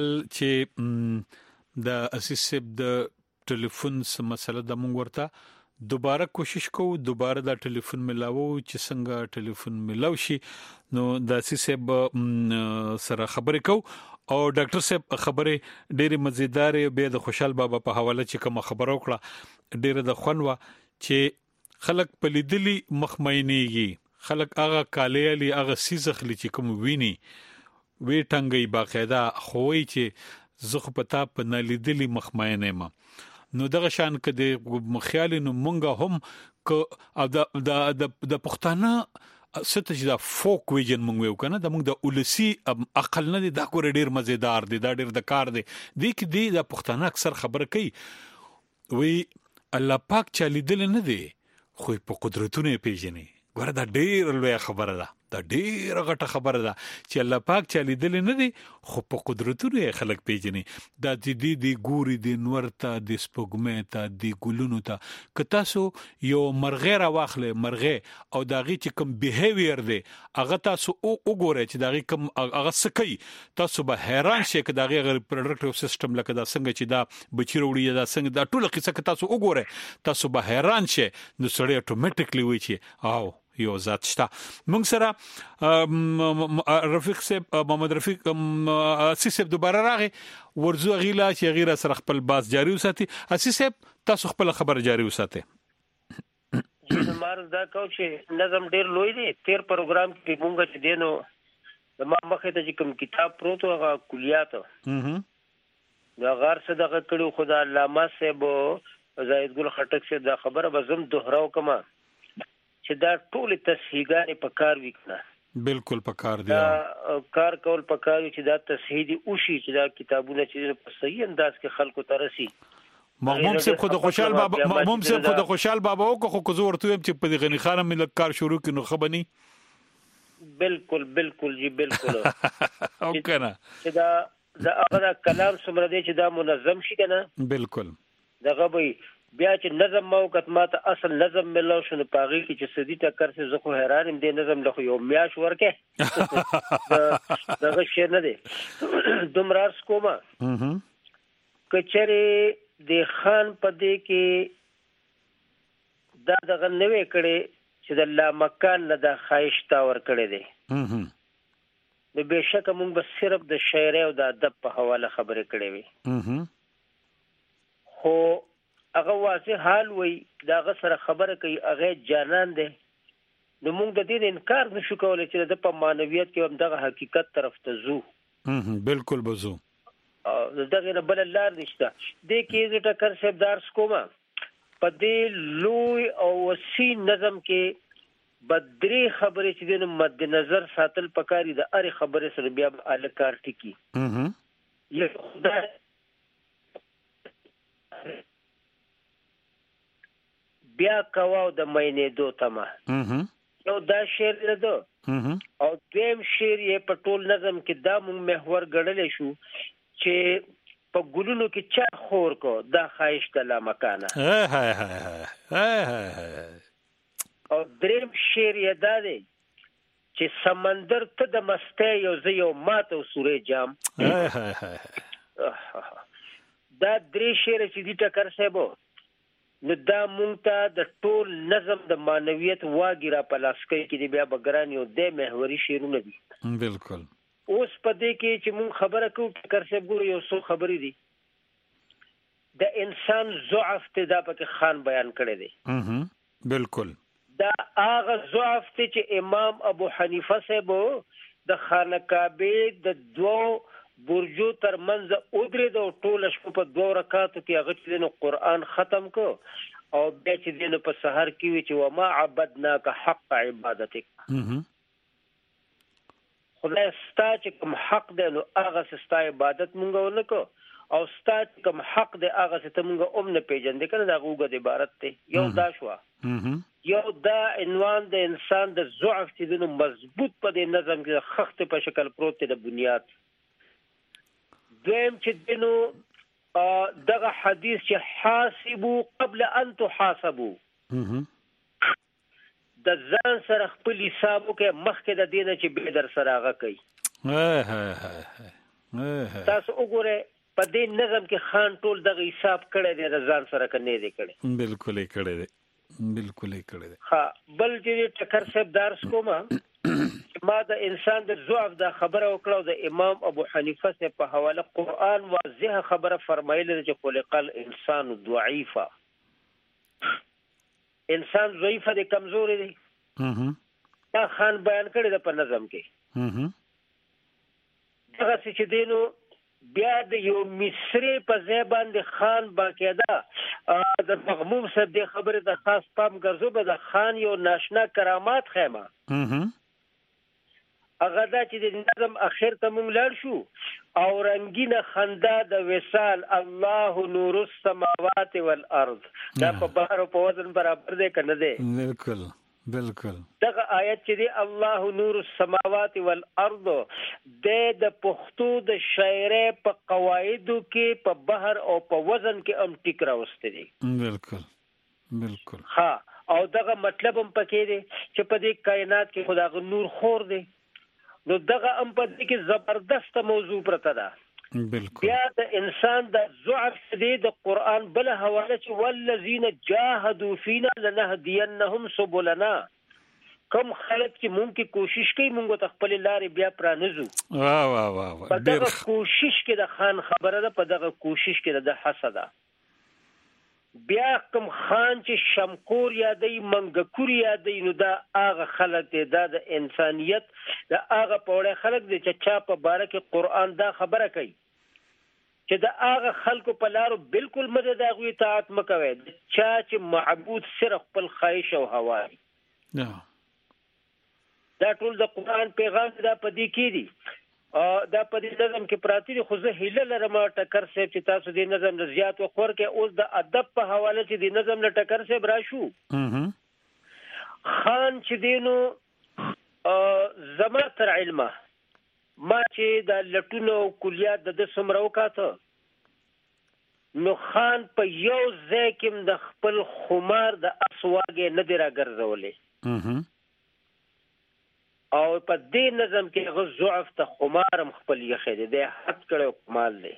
چې د اسیسب د ټلیفون سم مسله د مونږ ورته دوباره کوشش کوو دوباره د ټلیفون ملاوو چې څنګه ټلیفون ملاو شي نو د اسیسب سره خبرې کوو او ډاکټر صاحب خبره ډېری مزیدار به د خوشحال بابا په حواله چې کوم خبر وکړه ډېر د خونوا چې خلک په لیدلی مخمینېږي خلک هغه کالیالي هغه سیزخلی چې کوم ویني وی ټنګي باقاعده خوې چې زخه پتا په نلیدلی مخمینه ما نو دغه شان کده مخیال نو مونږه هم ک د د د پښتانه ستج دا فوک ویژن مونږ یو کنه د مونږ د اولسی عقل نه دا کور ډیر مزیدار دی دا ډیر د کار دی د کې دی د پښتانه اکثر خبره کوي وی الله پاک چالي دل نه دی خو په قدرتونه پیژني ګوره دا ډیر لوی خبره ده دا ډیره غټه خبره ده چې الله پاک چالي دل نه دی خو په قدرتونو خلک پیژني دا د دې دی ګوري د نور ته د سپوږمۍ ته د ګلونو ته که تاسو یو مرغه را واخلې مرغه او داغي چې کوم بیهیویر دی هغه تاسو وګورئ چې داغي کوم هغه سکی تاسو به حیران شئ چې داغي ریپروډکټیو سیستم لکه دا څنګه چې دا بچی وروړي دا څنګه دا ټول قصه که تاسو وګورئ تاسو به حیران شئ نو سړی اتوماتیکلی وایي چې او یو ذات شته. موږ سره رفیق صاحب محمد رفیق اسی صاحب دوباره راغی ورزو غیلا چې غیره سره خپل باس جاری وساتي. اسی صاحب تاسو خپل خبر جاری وساتي. زمار دا کو چې نظم ډیر لوی دی تیر پروګرام کې مونږ چې دینو د ما مخه ته کوم کتاب پروت هغه کلیات اها دا غار صدقه کړو خدا علامه صاحب زاهد ګل خټک سے دا خبره بزم دوهراو کما چې دا ټول تصحیحګانې په کار وکړه بالکل په کار دی دا کار کول په کار چې دا تصحیح دي او شي چې دا کتابونه چې په صحیح انداز کې خلکو ته رسي. مغموم صاحب خود خوشحال بابا مغموم صاحب خود خوشحال بابا او خو کو زور ته چې په غنی خانم مل کار شروع کینو خبني بالکل بالکل جی بالکل او کنه چې دا دا هغه کلام سمره دی چې دا منظم شي کنه بالکل دغه به بیا چې نظم موقت ماته اصل نظم ملو شو نو پاغي کې چې سدي ټکر سه زه خو حیران ام دې نظم له یو میاش ورکه دغه شی نه دی دومره سکوما کچره د خان پدې کې دا دغه نوې کړي چې د الله مکان نه د خایشتا ور کړي دي نو بهشکه مونږ به صرف د شاعر او د ادب په حواله خبرې کړې وي خو هغه واضح حال وي دا غ سره خبره کوي هغه جانان دی نو موږ د دې انکار نشو کولای چې د په مانویت کې هم دغه حقیقت طرف ته ځو بالکل بزو دغه نه بل لار نشته د کې د ټکر صاحب دارس کومه په دې لوی او وسیع نظم کې بدري خبرې چې د مد نظر ساتل پکاري د اړ خبرې سره بیا الکار ټکی یو خدای بیا کواو د مینې دو تمه یو دا شعر ده او دیم شعر یې په ټول نظم کې دا مونږ محور ګڼلې شو چې په ګلونو کې چا خور کو دا خواهش د لا مکانه او دریم شعر یې دا دی چې سمندر ته د مسته یو زه یو ماته سورې جام دا درې شعر چې دي ټکر صاحب نو دا مونږ ته د ټول نظم د مانویت واګی را پلاسکې کې دی بیا بګران یو د محوري شعرونه دي بالکل اوس په دې کې چې مونږ خبره کوو ټکر صاحب ګور یو څو خبرې دي د انسان ضعف ته دا پکې خان بیان کړی دی بالکل دا هغه ضعف ته چې امام ابو حنیفه صاحب د خانقابه د دوه برجو تر منځ اودري د ټول شپه په دوه رکعاتو کې هغه چې نو قران ختم کو او بیا چې دینه په سحر کې وی چې وما عبدناک حق عبادتک خدای ستا چې کوم حق دی نو هغه ستا عبادت مونږ ونکو او ستا کوم حق دی هغه ته مونږ اوم نه پیژندې کنه دا غوګه د عبارت ته یو دا شو یو دا عنوان د انسان د ضعف چې دنو مضبوط په دې نظم کې خخت په شکل پروت دی د بنیاد دویم چې دنو دغه حدیث چې حاسبو قبل ان تحاسبو د ځان سره خپل حساب وکړه مخکې د دینه چې به در سره هغه کوي تاسو وګوره په دې نظم کې خان ټول دغه حساب کړی دی د ځان سره کنه دی کړی بالکل یې کړی دی بالکل یې کړی دی ها بل چې ټکر صاحب درس کومه ما د انسان د ضعف د خبره وکړو د امام ابو حنیفه سے په حواله قران واضح خبره فرمایله چې خلق الانسان ضعیفا انسان ضعیف دی کمزور دی دا خان بیان کړی د په نظم کې دغه چې دینو بیا د یو مصری په ځای باندې خان باقاعده د مغموم صاحب د خبره د خاص پام ګرځو به د خان یو ناشنا کرامات خیمه هغه دا چې د نظم اخر ته مونږ لاړ شو او رنگینه خندا د وصال الله نور السماوات والارض دا په بحر او په وزن برابر دی کنه دی بالکل بالکل دغه آیت چې دی الله نور السماوات والارض د د پښتو د شاعرۍ په قواعدو کې په بحر او په وزن کې ام ټیک راوستي دي بالکل بالکل ها او دغه مطلب هم پکې دی چې په دې کائنات کې خدای نور خور دی نو دغه ام په دې کې زبردست موضوع پرته ده بالکل بیا د انسان د ضعف دې د قران بل حواله چې والذین جاهدوا فینا لنهدینهم سبلنا کوم خلک چې مونږ کې کوشش کوي مونږ ته خپل لارې بیا پرانځو واه واه واه په دغه کوشش کې د خان خبره ده په دغه کوشش کې د حسده بیا کوم خان چې شمکور یادې منګکور یادې نو دا هغه خلک دی دا د انسانیت دا هغه پوره خلک دی چې چا په باره کې قران دا خبره کوي چې دا هغه خلکو په لارو بالکل مدد هغه اطاعت مکوي چا چې معبود صرف خپل خواهش او هوا نه دا ټول د قران پیغام دا پدې کې دي دا په دې نظم کې پراتی دي خو زه هیله لرم ټکر صاحب چې تاسو دې نظم د زیات وخور کې اوس د ادب په حواله چې دې نظم له ټکر صاحب راشو خان چې دینو زما تر علمه ما چې د لټونو کلیات د سمرو کاته نو خان په یو ځای کې د خپل خمار د اسواګې نه دی راګرځولې او په دې نظم کې هغه ضعف ته خمارم خپل یخې دی د حد کړو کمال دی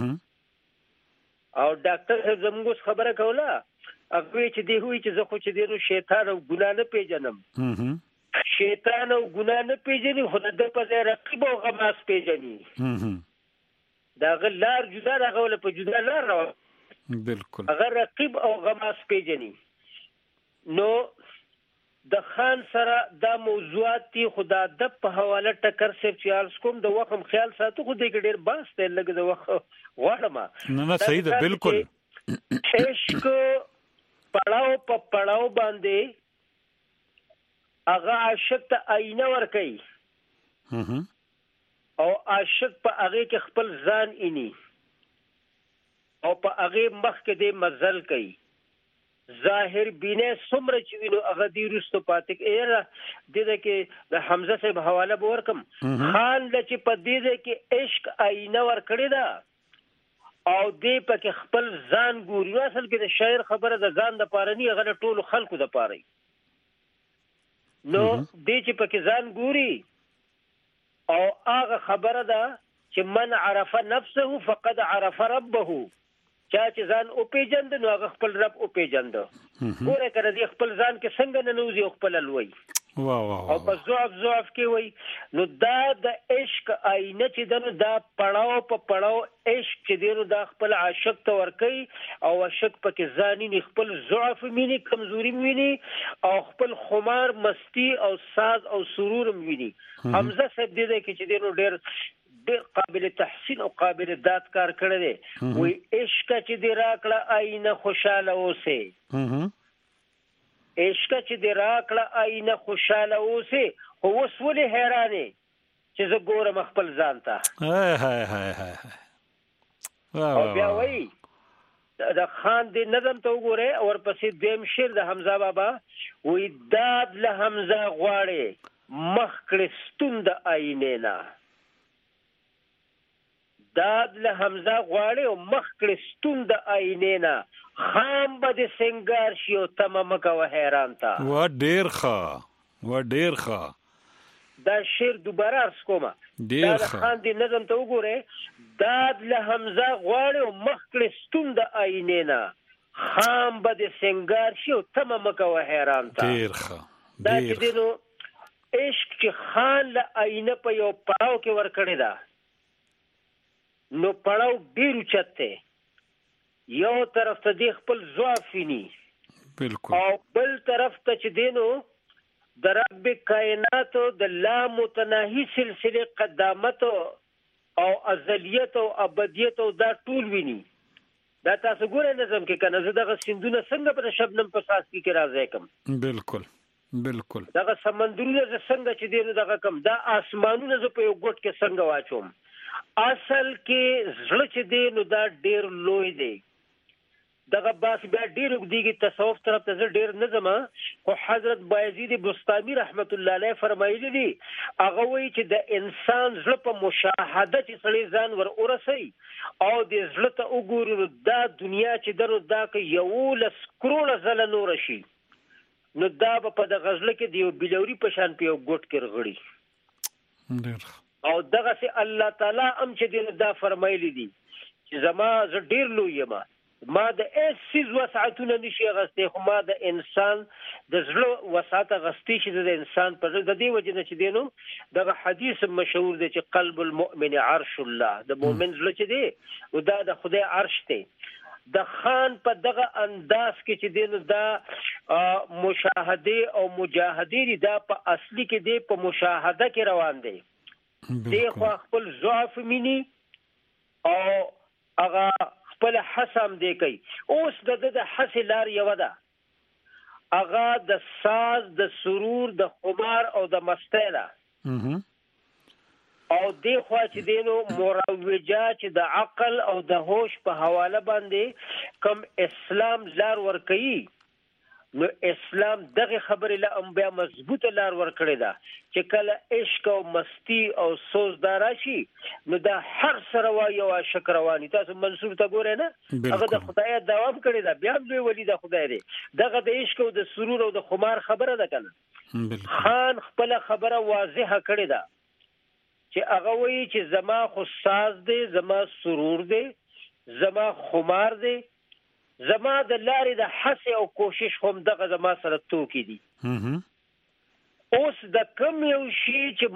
او ډاکټر صاحب زموږ خبره کوله هغه چې دی وی چې زه خو چې دی نو شیطان او ګناه نه پیژنم شیطان او ګناه نه پیژني خو د په ځای رقیب او غماس پیژني دا غلار جدا دا غول په جدا لار راو بالکل هغه رقیب او غماس پیژني نو د خان سره دا موضوعات تی خدا د په حواله ټکر سیف چالس کوم د وخت خیال ساتو خو د ډیر باس ته لګ د وخت غواړم نه نه صحیح ده بالکل عشق پړاو په پړاو باندې هغه عاشق ته آینه ور کوي او عاشق په هغه کې خپل ځان اینی او په هغه مخ کې د مزل کوي ظاهر بینه سمره چې وینو هغه دی رستو پاتک ایره د دې کې د حمزه صاحب حواله ورکم خان د چې په دې کې عشق آینه ور کړی دا او دې په کې خپل ځان ګوري اصل کې د شاعر خبره د ځان د پاره نه هغه ټول خلکو د پاره نو دې چې په کې ځان ګوري او هغه خبره ده چې من عرف نفسه فقد عرف ربه چا چې ځان او پیجند نو هغه خپل رب او پیجند ګوره کړه دې خپل ځان کې څنګه نه نوځي خپل لوي وا وا او په ضعف ضعف کې وای نو دا د عشق آینه چې دنو دا پړاو په پړاو عشق چې دینو دا خپل عاشق ته ور کوي او عاشق پکې ځاني خپل ضعف مینی کمزوري مینی او خپل خمار مستی او ساز او سرور مینی حمزه صاحب دې کې چې دینو ډېر ډېر قابل تحسین او قابل داد کار کړی دی وای عشق چې دې راکړه آینه خوشاله اوسه عشق چې دې راکړه آینه خوشاله اوسه خو اوس ولې حیرانې چې زه ګورم خپل ځان ته هاي هاي هاي هاي او بیا وای د خان دې نظم ته وګوره او ورپسې دیم شعر د حمزه بابا وای داد له حمزه غواړي مخ کړي ستون د آینې نه داد له حمزه غواړي او مخ کړي ستون د آینې نه خام به د سنگار شي او تمام کوه حیران تا وا ډیر ښه وا ډیر ښه دا شعر دوباره ارس کومه ډیر ښه خان دې نظم ته وګوره داد له حمزه غواړي او مخ کړي ستون د آینې نه خام به د سنگار شي او تمام کوه حیران تا ډیر ښه دا چې دینو عشق چې خان له آینه په یو پړاو کې ور کړی دا نو پړاو ډیر اوچته یو طرف ته دی خپل ضعف ني بالکل او بل طرف ته چې دینو د رب کائنات د لا متناهي سلسله قدامت او ازلیت او ابدیت او دا ټول ویني دا تاسو ګورئ نظم کې کنه زه دغه سندونه څنګه په شبنم په ساس کې راځي کوم بالکل بالکل دغه سمندرونه څنګه چې دینو دغه کم دا اسمانونه ز په یو ګټ کې څنګه واچوم اصل کې زړه چې دی نو دا ډیر لوی دی دغه باس بیا ډیر وګدیږي تصوف طرف ته ډیر نه زما خو حضرت بایزید بستامی رحمت الله علیه فرمایلی دي هغه وی چې د انسان زړه په مشاهده چې سړی ځان ور ورسي او د زړه ته وګوري دا دنیا چې درو دا کې یو لس کروڑ زله نور شي نو دا په د غزل کې دی بلوري په شان په یو ګټ کې رغړي ډیر او دغه سي الله تعالی ام چې دې دا فرمایلی دي چې زما ز ډیر لوی یم ما د اسیز وسعتونه نشي غستې خو ما د انسان د زړه وسعت غستې چې د انسان پر د دې وجه نه چې دینو دغه حدیث مشهور دی چې قلب المؤمن عرش الله د مؤمن زړه چې دی او دا د خدای عرش دی د خان په دغه انداز کې چې دینو دا مشاهده او مجاهده دا په اصلي کې دی په مشاهده کې روان دی دی خو خپل ضعف مینی او هغه خپل حسم دی کوي اوس د د حسلار یو ده هغه د ساز د سرور د خمار او د مستی ده او دی خو چې دینو مروجه چې د عقل او د هوش په حواله باندې کم اسلام لار ور کوي نو اسلام دغه خبره له انبیا مضبوطه لار ورکړی دا چې کله عشق او مستی او سوز داراشي نو دا هر سره وایي او عاشق رواني تاسو منصور ته ګورئ نه هغه د خدای دوام کړی دا بیا دوی ولی د خدای دی دغه د عشق او د سرور او د خمار خبره ده کنه خان خپل خبره واضحه کړی دا چې هغه وایي چې زما خو ساز دی زما سرور دی زما خمار دی زما د لارې د حسې او کوشش هم دغه زما سره توکي دي اوس د کم یو شي چې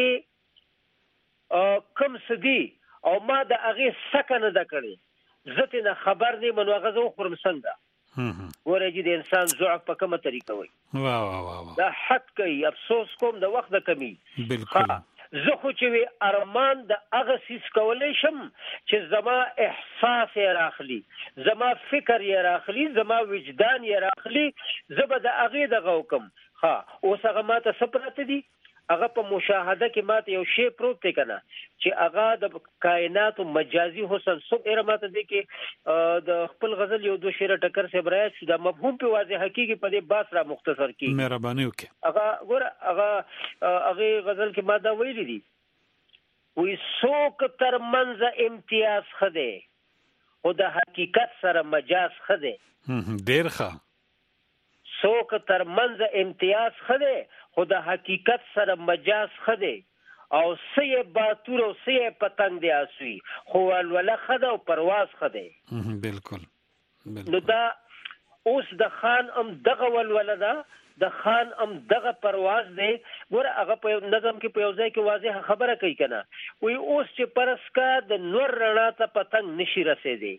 مخکې کم سدي او ما د هغې سکه نه ده کړې زه ترې نه خبر نه یم نو هغه زه وخورم څنګه ګوره چې د انسان ضعف په کومه طریقه وایي دا حد کوي افسوس کوم د وخت د کمی بالکل زه خو چې وی ارمان د هغه سیس کولی شم چې زما احساس یې راخلي زما فکر یې راخلي زما وجدان یې راخلي زه به د هغې دغه وکم ها اوس هغه ماته څه پراته دي هغه په مشاهده کې ماته یو شی پروت دی کنه چې هغه د کائناتو مجازي حسن څوک ایره ماته دی کې د خپل غزل یو دو شعر ټکر سے برایت شو دا مفهوم په واضح حقیقي په دې باس را مختصر کی مهرباني وکي هغه ګور هغه هغه غزل کې ماده ویلي دي وی څوک تر منځ امتیاز خده او د حقیقت سره مجاز خده ډیر ښه څوک تر منځ امتیاز خده خو د حقیقت سره مجاز خده او سیه باتور او سیه پتنګ دی اسوي خو ولوله خده او پرواز خده بالکل نو دا اوس د خان ام دغه ولوله دا د خان ام دغه پرواز دی ګوره هغه په نظم کې په یو ځای کې واضح خبره کوي کنه وی اوس چې پرسکا د نور رڼا ته پتنګ نشي رسیدي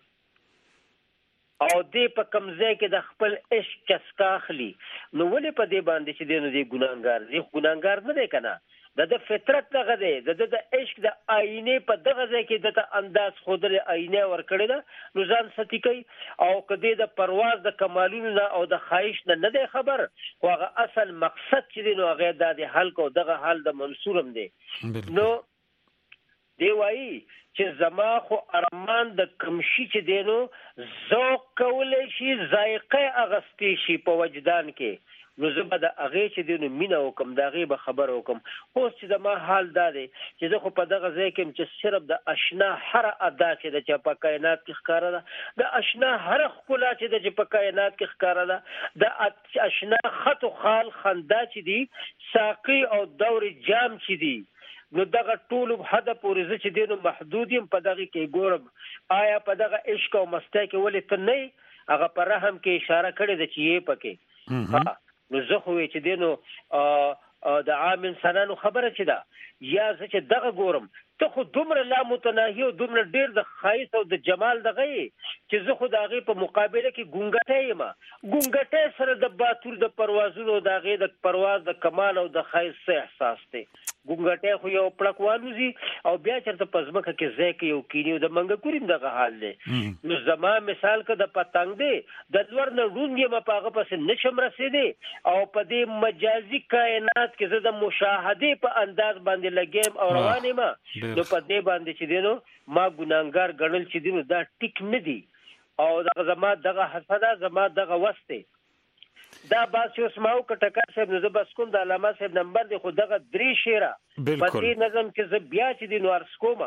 او دې په کمزې کې د خپل عشق چسکا اخلي نو ولې په دې باندې چې دینو دې ګناهګار دې ګناهګار نه دی کنه د د فطرت دغه دی د د عشق د آینه په دغه ځای کې د انداز خودل آینه ور کړی دا نو ځان ستی کوي او کدی د پرواز د کمالونو او د خواهش نه نه دی خبر خو هغه اصل مقصد چې دینو هغه د حل کو دغه حال د منصورم دی نو دی وایي چې زما خو ارمان د کمشي چې دینو ذوق کولای شي ذایقه اغستی شي په وجدان کې نو زه به د هغې چې دینو مینه وکم د هغې به خبر وکم اوس چې زما حال دا دی چې زه خو په دغه ځای کې یم چې صرف د اشنا هره ادا چې ده چې په کائنات کې ښکاره ده د اشنا هره ښکلا چې ده چې په کائنات کې ښکاره ده د اشنا خط و خال خندا چې دي ساقي او دور جام چې دي نو دغه ټول حد پورې زه چې دینو محدود یم په دغه کې ګورم آیا په دغه عشق او مستی کې ولې ته نه هغه په رحم کې اشاره کړې ده چې یې پکې نو زه خو چې دینو د عام انسانانو خبره چې ده یا زه چې دغه ګورم ته خو دومره لا متناهي او دومره ډیر د ښایست او د جمال دغه چې زه خو د هغې په مقابله کې ګونګټی یم ګونګټی سره د باتور د پروازونو د هغې د پرواز د کمال او د ښایست څه احساس دی ګونګټی خو یو پړک والوځي او بیا چېرته په ځمکه کې ځای کې یو کیني او د منګکوري هم دغه حال دی نو زما مثال که د پتنګ دی د لور نه ړوند یم په هغه پسې نشم رسېدی او په دې مجازي کائنات کې زه د مشاهدې په انداز باندې لګیم او روان یم نو په دې باندې چې دی نو ما ګناهګار ګڼل چې دی نو دا ټیک نه دی او دغه زما دغه حسده زما دغه وس دی دا باس یو سماو کټکر صاحب نو زه بس کوم د علامه صاحب نمبر دی خو دغه درې شعره په دې نظم کې زه بیا چې دی نو عرض کوم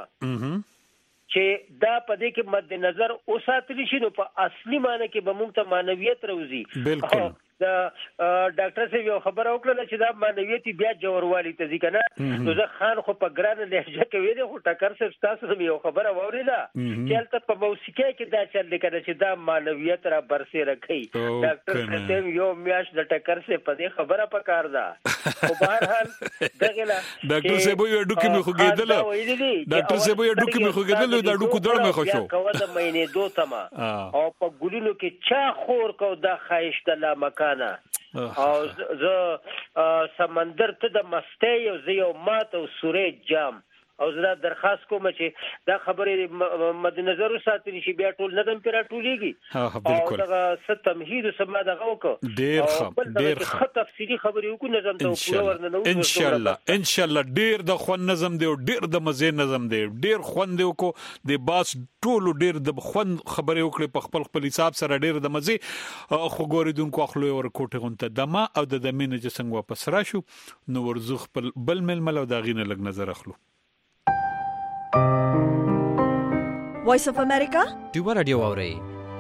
چې دا په دې کې مد نظر اوساتلی شي نو په اصلي معنی کې به موږ ته معنویت راوځي بالکل د ډاکټر صاحب یو خبره وکړه چې دا معنویت بیا جوړوالي ته ځي کنه نو زه خان خو په ګرانه لهجه کې ویل خو ټکر صاحب تاسو یو خبره واورېده چې هلته په موسیقۍ کې دا چل دی کنه چې دا معنویت را برسېره کوي ډاکټر صاحب یو میاشت د ټکر صاحب په دې خبره پکار ده خو بهرحال دغه ډاکټر صاحب یو ډوکې مې خوګېدل ډاکټر صاحب یو ډوکې مې خوګېدل دا ډوکو دړ مې خوشو کوه د مینې دو تما او په ګلونو کې چا خور کو دا خایش د لا مکان او زه سمندر ته د مستی او زه یو مات او سورې جام او زه درخواست کوم چې دا خبرې مد نظر وساتل شي بیا ټول نظم پر راټولېږي ها بالکل او دا ست تمهید سم دا وکړو ډیر ښه ډیر ښه تفصیلی خبرې وکړو نظم ته پوره ورننو ان شاء الله ان شاء الله ډیر د خون نظم دی او ډیر د مزه نظم دی ډیر خوند دی کو د باس ټول ډیر د خوند خبرې وکړي په خپل خپل حساب سره ډیر د مزه خو ګوریدونکو خپل ور کوټه غونته دما او د دمینه چې څنګه واپس راشو نو ورزو خپل بل مل مل او دا غینه لګ نظر اخلو Voice of America ډیوه رادیو اوري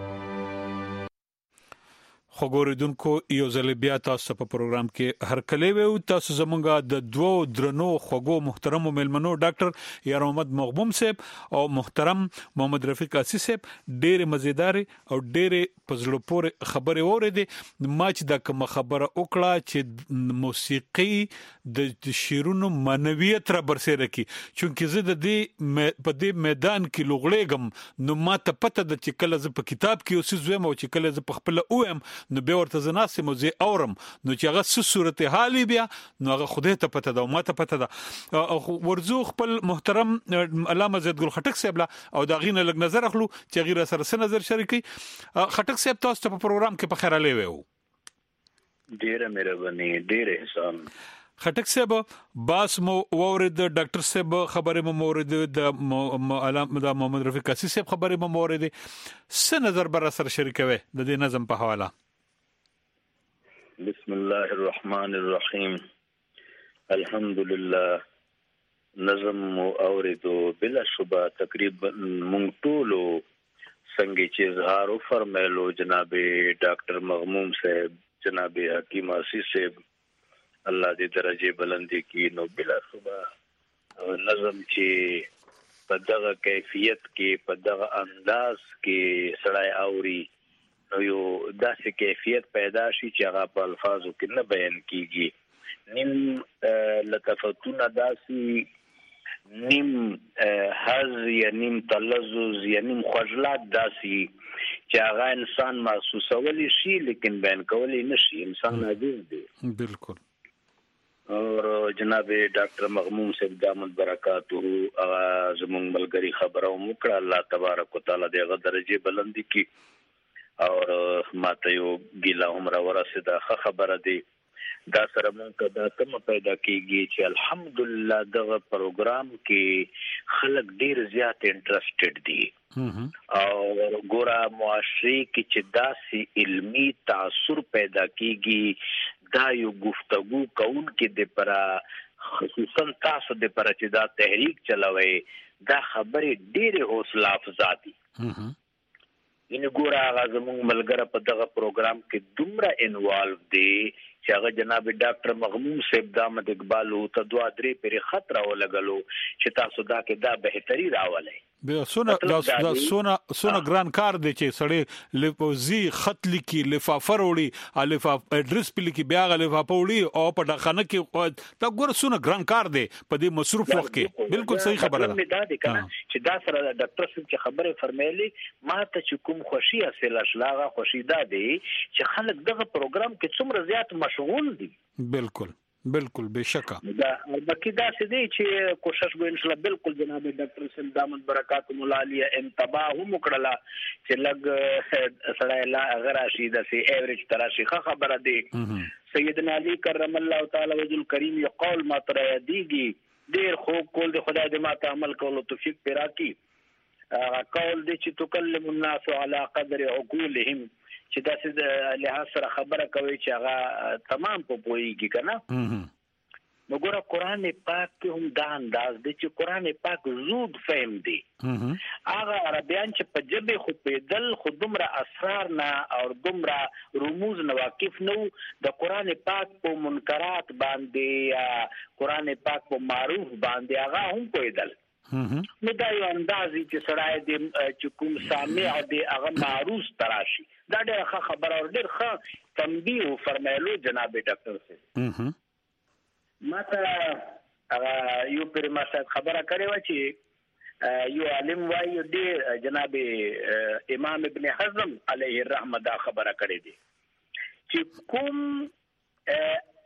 خو ګوریدونکو یو ځل بیا تاسو په پروګرام کې هر کله وو تاسو زمونږه د دوو درنو خوګو محترم ملمنو ډاکټر یار محمد مغبوم صاحب او محترم محمد رفیق اسی صاحب ډېر مزیدار او ډېر پزړو پورې خبره اوریدي ما چې د کوم خبره وکړه چې موسیقي د شیرونو معنویت را برسېره کی چونکه زه د دې په دې میدان کې لوغړېګم نو ما ته پته د چې کله ز په کتاب کې اوسې زویم او چې کله ز په خپل اوم نو به ورته زناسه موزي اورم نو چې هغه څه صورت حالي بیا نو هغه خوده ته پته ده او ما ته پته ده ورزو خپل محترم علامه زید ګل خټک صاحب او دا غینه لګ نظر اخلو چې غیر سره سره نظر شریکي خټک صاحب تاسو ته په پروګرام کې په خیر علي وو ډیره مهرباني ډیره احسان خټک صاحب باس مو ورید ډاکټر صاحب خبره مو ورید د علامه د محمد رفیق اسی صاحب خبره مو ورید څه نظر بر سره شریکوي د دې نظم په حواله بسم الله الرحمن الرحیم الحمد لله نظم اوریدو بلا شبہ تقریبا مونږ ټول څنګه چې اظهار فرمایلو جناب ډاکټر مغموم صاحب جناب حکیم اسی صاحب الله دې درجه بلندي کی نو بلا شبہ نظم چې په دغه کیفیت کې په دغه انداز کې سړی اوري نو یو داسې کیفیت پیدا شي چې هغه په الفاظو کې نه بیان کیږي نیم لطفتونه داسې نیم حز یا نیم تلذذ یا نیم خجلات داسې چې هغه انسان محسوسولی شي لیکن بیان کولی نشي انسان عاجز دی بالکل اور جناب ډاکټر مغموم صاحب دامت برکاتو هغه زموږ ملګری خبره وکړه الله تبارک وتعالى دغه درجه بلندي کی اور ماته یو ګیلا عمر ورسېده ښه خبره دی دا سره مونږ دا تم پیدا کیږي چې الحمدلله دغه پروګرام کې خلک ډیر زیات انټرېسټډ دي او ګوره معاشري کې چې داسې علمی تاثر پیدا کیږي دا یو گفتگو کون کې د پرا خصوصا تاسو د پرا چې دا تحریک چلوي دا خبرې ډیر حوصله افزا دي ان ګوره هغه زموږ ملګری په دغه پروګرام کې دومره انوالو دي چې هغه جناب ډاکټر مغموم صاحب دامت اقبال او ته دوا درې پرې خطر ولګلو چې تاسو دا کې دا بهتري راولي به سونه دا سونه سونه ګران کار دی چې سړی لپوزي خط لیکي لفافر وړي الفاف اډرس په لیکي بیا لفاف وړي او په دغه کې دا ګور سونه ګران کار دی په دې مصروف وخت کې بالکل صحیح خبره ده دا دی کنه چې دا سره ډاکټر صاحب چې خبره فرمایلی ما ته چې کوم خوشي اصله شلاغه خوشي ده دی چې خلک دغه پروګرام کې څومره زیات مشغول دي بالکل بالکل بشکه دا بلکې دا څه دی چې کوشش به ان شاء الله بالکل جناب ډاکټر صاحب دامت برکات مولا علی انتباه هم کړلا چې لګ سړی لا غراشي د سی ایوریج تراشي خبره دی سیدنا علی کرم الله تعالی وجل کریم یو قول ما تر دیږي ډیر خو کول د خدای دې ماته عمل کولو توفیق پیرا کی قول دې چې تکلم الناس علی قدر عقولهم چې دا څه له سره خبره کوي چې هغه تمام په پويږي کنه نو ګوره قران پاک کې هم دا انداز دی چې قران پاک زود فهم دی هغه عربیان چې په جبه خو په دل خودمره اسرار نه او دومره رموز نه واقف نو د قران پاک په منکرات باندې یا قران پاک په معروف باندې هغه هم پویدل نو دا یو اندازي چې سړی د چې کوم سامع دی هغه معروف تراشي دا ډېر ښه خبره او ډېر ښه تنبیه فرمایلو جناب ډاکټر صاحب ماته هغه یو پر ما خبره کړې و چې یو عالم وایي ډېر جناب امام ابن حزم علیه الرحمه دا خبره کړې دي چې کوم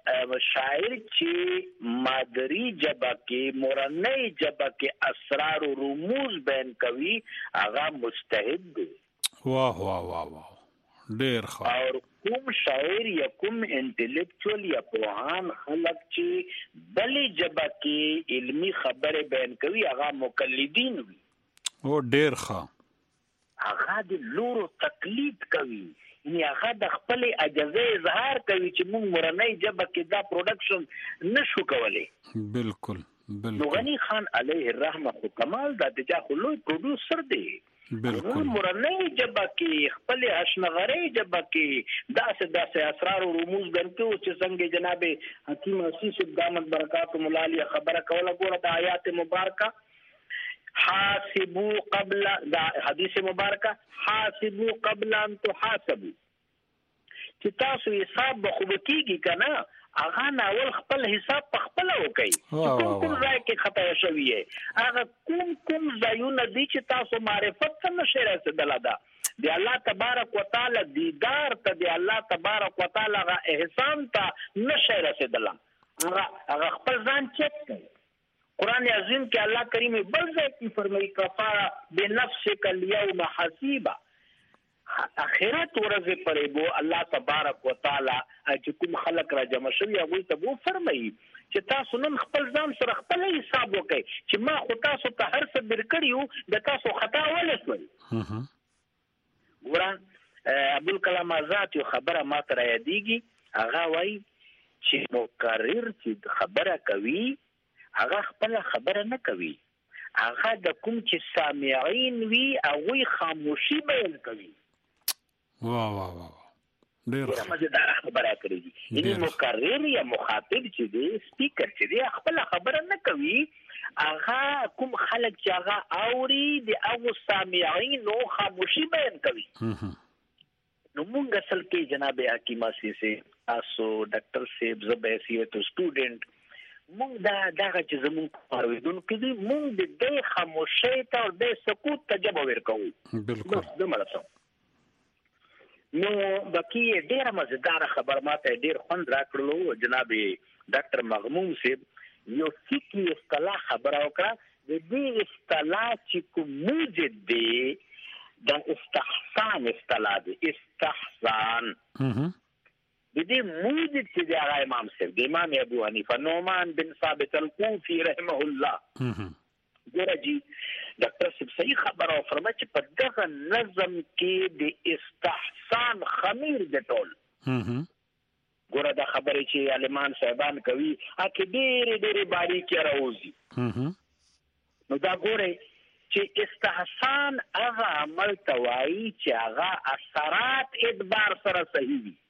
شاعر چې مادری جبه کې مورنۍ جبه کې اسرار او رموز بیان کوي هغه مجتهد دی. واه واه واه واه ډیر ښه. او کوم شاعر یا کوم انټلیکچوال یا پوهان خلک چې بلې جبه کې علمی خبره بیان کوي هغه مقلدین وي. او ډیر ښه. هغه د لورو تقلید کوي، یعنی هغه د خپل اجازه اظهار کوي چې موږ مورنۍ جبه کې دا پروډکشن نشو کولای. بالکل بالکل. نو غنی خان علیه الرحمه خو کمال د دجا خو لوی پروډوسر دی. بالکل. مورنۍ جبه کې خپل اشنغری جبه کې داسې داسې اسرار او رموز ګنکو چې څنګه جناب حکیم اسیس دامت برکاتهم العالیه خبره کوله. ګوره د آیات مبارکه حاسبو قبل دا حدیث مبارکه حاسبو قبل ان تحاسبو چې تاسو حساب به خوب کیږي کنه هغه ناول خپل حساب په خپل وکړي. کوم کوم ځای کې خطا شوی ہے هغه کوم کوم ځایونه دي چې تاسو معرفت څخه نشئ رسیدلای دا دی الله تبارک وتعالى دیدار ته دی الله تبارک وتعالى غ احسان ته نشئ رسیدلای هغه هغه خپل ځان چک کړئ. قرآن عظیم کې الله کریم بل ځای کې فرمایي کفا بنفسک اليوم حسیبا. اخرت ورځ پرې بو الله تبارک وتعالى چې کوم خلق را جمع شوی هغه ته وو فرمایي چې تاسو نن خپل ځان سره خپل حساب وکړئ چې ما خو تاسو ته هر څه درکړیو د تاسو خطا ولې شوی. ګورم ابو الکلام آزاد یو خبره ما ته را یادېږي هغه وایي چې مقرر چې خبره کوي هغه خپل خبره نه کوي، هغه د کوم چې سامعین وي هغه خاموشي بیان کوي. واه واه واه ډیر مزیدار خبره کوي. یعنی مقرر یا مخاطب چې دی سپیکر چې دی خپل خبره نه کوي، هغه کوم خلک چې هغه اوري د هغه سامعین نو خاموشي بیان کوي. نو موږ اصل کې جناب حکیم اسیسی تاسو ډاکټر صاحب زبیسی تو سټوډنټ مونږ دا دغه چې زمونږ پرویدونکو دي مونږ د دې خاموشۍ ته او د سکوت ته جواب ورکوو. بالکل. د ملاسو نو باقي ډیره مزیدار خبر ماته ډیر خوند راکړلو جناب ډاکټر مغموم صاحب یو فکری اصطلاح خبر وکړه د دې اصطلاح چې کوم موجد دی د استحسان اصطلاح دی. استحسان د دې موجد چې د هغه امام صاحب د امام ابو حنیفه نعمان بن ثابت الکوفی رحمه الله ګوره جی ډاکټر صاحب صحیح خبره او فرمایي چې په دغه نظم کې د استحسان خمیر د ټول ګوره دا خبره چې علمان صاحبان کوي اکه ډېر ډېر باریکي راوځي. نو دا ګوره چې استحسان هغه عمل توای چې هغه اثرات ادبار سره صحیح وي.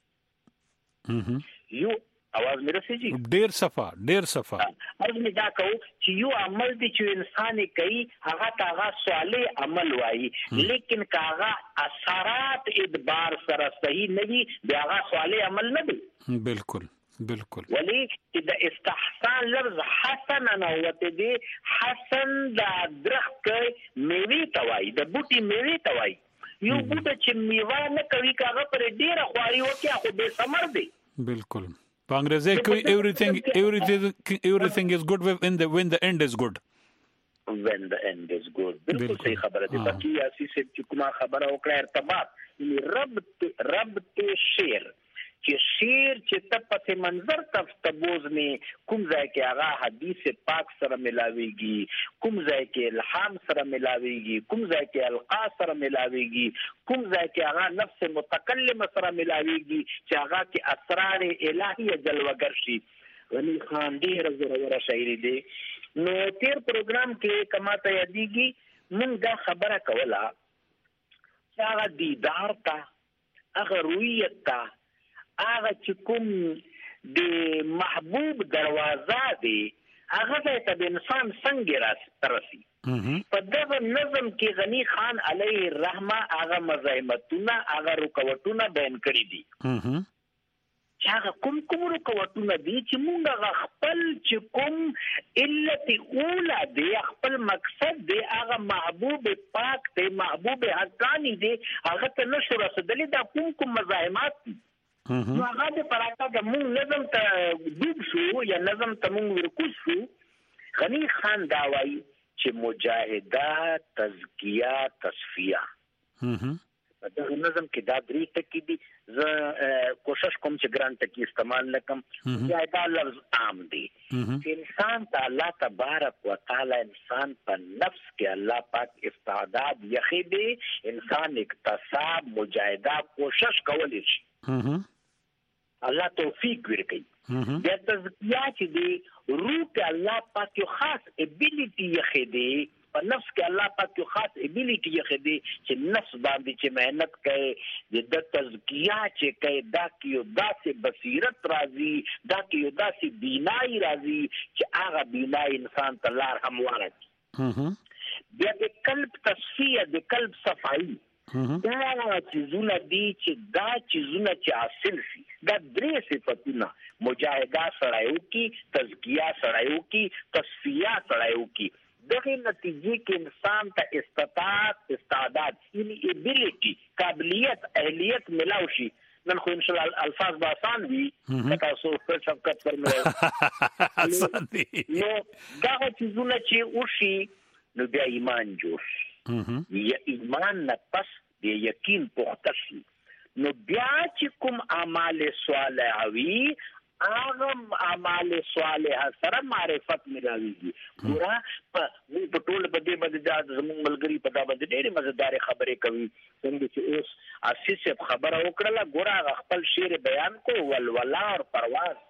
یو اواز مې رسېږي ډېر صفه ډېر صفه ارز مې دا کوو چې یو عمل دی چې انسان کوي هغه ته هغه صالح عمل وایي، لیکن که هغه اثرات ادبار سره صحیح نه وي بیا هغه صالح عمل نه دی. بالکل بالکل. ولی چې د استحسان لفظ حسن نه وته دی حسن د درخت میوه توای د بوټي میوه توای. یو بوټه چې میوه نه کوي هغه پر ډیره خواري وکړي خو به ثمر دی. بالکل. په انګریزي کې everything everything everything is good when the when the end is good. when the end is good. بالکل صحیح خبره ده. باقي اسی چې کومه خبره وکړه ارتباط رب رب شعر چې شعر چې ته په منظر تفتبوز نه کوم ځای کې هغه حدیث پاک سره ملاويږي، کوم ځای کې الهام سره ملاويږي، کوم ځای کې القا سره ملاويږي، کوم ځای کې هغه نفس متکلم سره ملاويږي چې هغه کې اسرار الهیه جلوگر شي. غنی خان ډیر زوره شاعری دی. نو تیر پروګرام کې کما ته یادېږي موږ دا خبره کوله چې هغه دیدار ته هغه رویت ته هغه چې کوم د محبوب دروازه دی هغه ته د انسان څنګه راسي. په دغه نظم کې غنی خان علیه الرحمه هغه مزاحمتونه هغه رکوټونه بیان کړی دي چې هغه کوم کوم رکوټونه دي چې موږ خپل چې کوم علت اوله دی خپل مقصد دی هغه محبوب پاک دی محبوب حقانی دی هغه ته نشو رسیدلی دا کوم کوم مزاحمات دي. نو هغه د پراته د مون نظم ته ډوب شو یا نظم ته مون ورکوز شو. غنی خان دا وایي چې مجاهده تزکیه تصفیه دا نظم کې دا درې ټکي دي. زه کوشش کوم چې ګران ټکي استعمال نکم. یا دا لفظ عام دی چې انسان ته الله تبارک وتعالى انسان په نفس کې الله پاک استعداد یخي دی انسان اکتساب مجاهده کوشش کولی شي. الله توفیق ورکړي. د تزکیه چې دی روح ته الله پاک یو خاص ابیلیټي یخي دی په نفس کې الله پاک یو خاص ابیلیټي یخي دی چې نفس باندې چې مهنت کوي د تزکیه چې کوي دا کې یو داسې بصیرت راځي دا کې یو داسې بینایی راځي چې هغه بینایی انسان ته لار همواره کوي. بیا د قلب تصفیه د قلب صفائی دا چیزونه دي چې دا چیزونه چې حاصل شي دا درې صفتونه مجاهده سړیو کی تزکیه سړیو کی تصفیه سړیو کی دغه نتیجې کې انسان ته استطاعت استعداد یعنی ایبیلیټي قابلیت اهلیت ملاو شي. نن خو ان شاء الله الفاظ به آسان وي تاسو په شفقت فرمایئ آسان دي نو دا چیزونه چې وشي نو بیا ایمان جوړ شي. یا ایمان نه پس د یقین پخته شي نو بیا چې کوم اعمال صالحه وي هغه اعمال صالحه سره معرفت ملاويږي. ګوره په ټول په دې باندې د زموږ ملګری په دا باندې ډېرې مزیدار خبرې کوي څنګه چې اوس اساس خبره وکړه. ګوره خپل شعر بیان کو ولولا او پرواز.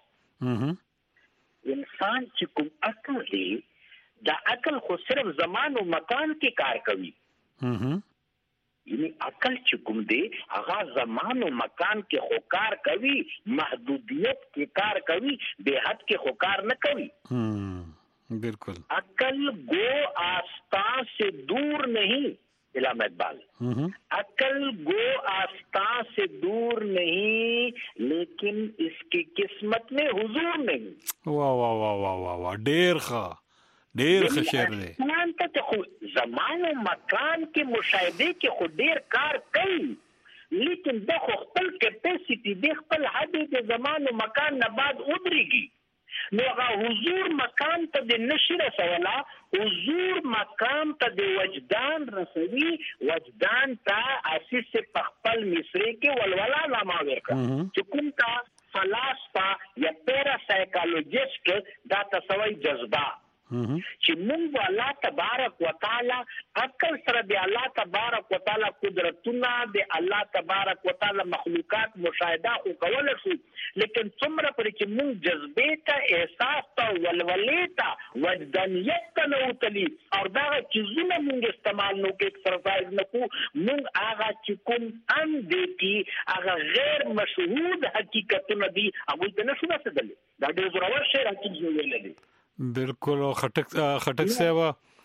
انسان چې کوم عقل دی دا عقل خو صرف زمان او مکان کې کار کوي. یعنی عقل چې کوم دی هغه زمان او مکان کې خو کار کوي محدودیت کې کار کوي به حد کې خو کار نه کوي. بالکل عقل گو آستان سے دور نہیں علامہ اقبال عقل گو آستان سے دور نہیں لیکن اس کی قسمت میں حضور نہیں. واہ واہ واہ واہ واہ واہ ډیر ښه ډیر ښه شعر دی. انسان ته خو زمان او مکان کې مشاهده کې خو ډیر کار کوي لیکن د خپل کیپاسټي د خپل حد د زمان او مکان نه بعد ودرېږي. نو هغه حضور مکان ته د نشره سوالا حضور مکان ته د وجدان رسوي وجدان ته اساس په خپل مصری کې ولولا نامه ورکړه چې کوم تا فلسفه یا پیرا سایکولوژیست دا تسوي جذبه چې موږ الله تبارک وتعالى عقل سره د الله تبارک وتعالى قدرتونه د الله تبارک وتعالى مخلوقات مشاهده او کول شو لیکن څومره پر چې موږ جذبه ته احساس ته ولولې ته وجدانیت ته نو تلی او دا چې زونه موږ استعمال نو کې ایکسرسایز نکو موږ هغه چې کوم ان دې کې هغه غیر مشهود حقیقتونه دي هغه ته نشو رسیدل. دا ډېر ضروري شی راځي چې ویل دي. بالکل خټک خټک سیوا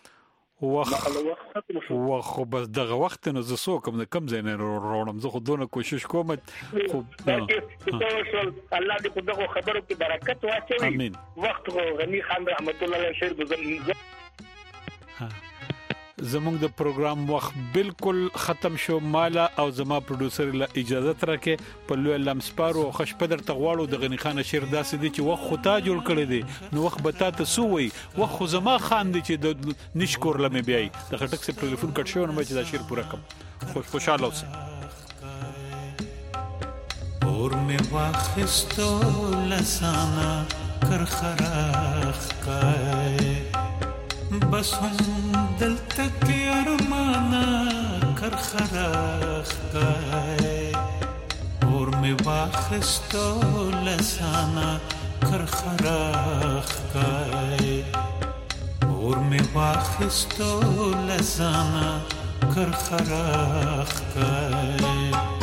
وخت وخت بس دغه وخت نه زه سو کوم کم زین روړم زه خو دونه کوشش کوم خو الله دې په دغه خبرو کې برکت واچوي. امين. وخت غنی خان رحمت الله علیه شعر گزر زمونږ د پروګرام وخت بالکل ختم شو. مالا او زما پروډوسر له اجازه ترکه په لوی لمسپارو خوش پدر تغواړو د غنی خان شیر داسې دي چې وخت خطا جوړ کړی دي نو وخت به تاسو سووي وخت خو زما خان دي چې د نشکور لمه بیاي د خټک سره ټلیفون کټ شو نو چې دا شیر پورا کم خوش خوشاله اوسئ. اور می واخستو لسانا کرخراخ کای بس هم دل تک ارمانا کرخراخ کای اور می واخستو لسانا کرخراخ کای اور می واخستو لسانا کرخراخ کای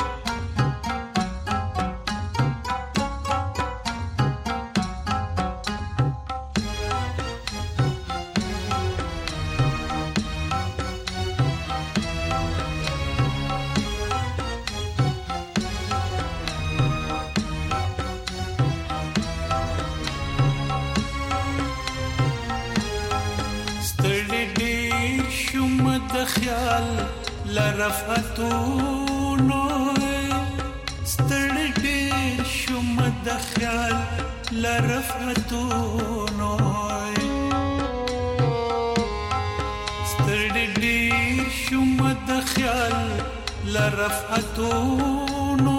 خیال لرفتونو ستړي ډېر د خیال لرفتونو ستړي ډېر شوم د خیال لرفتونو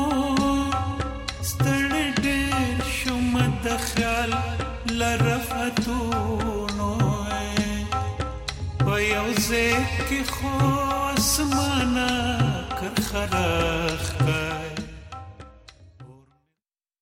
ستړي ډېر شوم د خیال لرفتونو په یو ځای کې خو اسمانه کرخرخ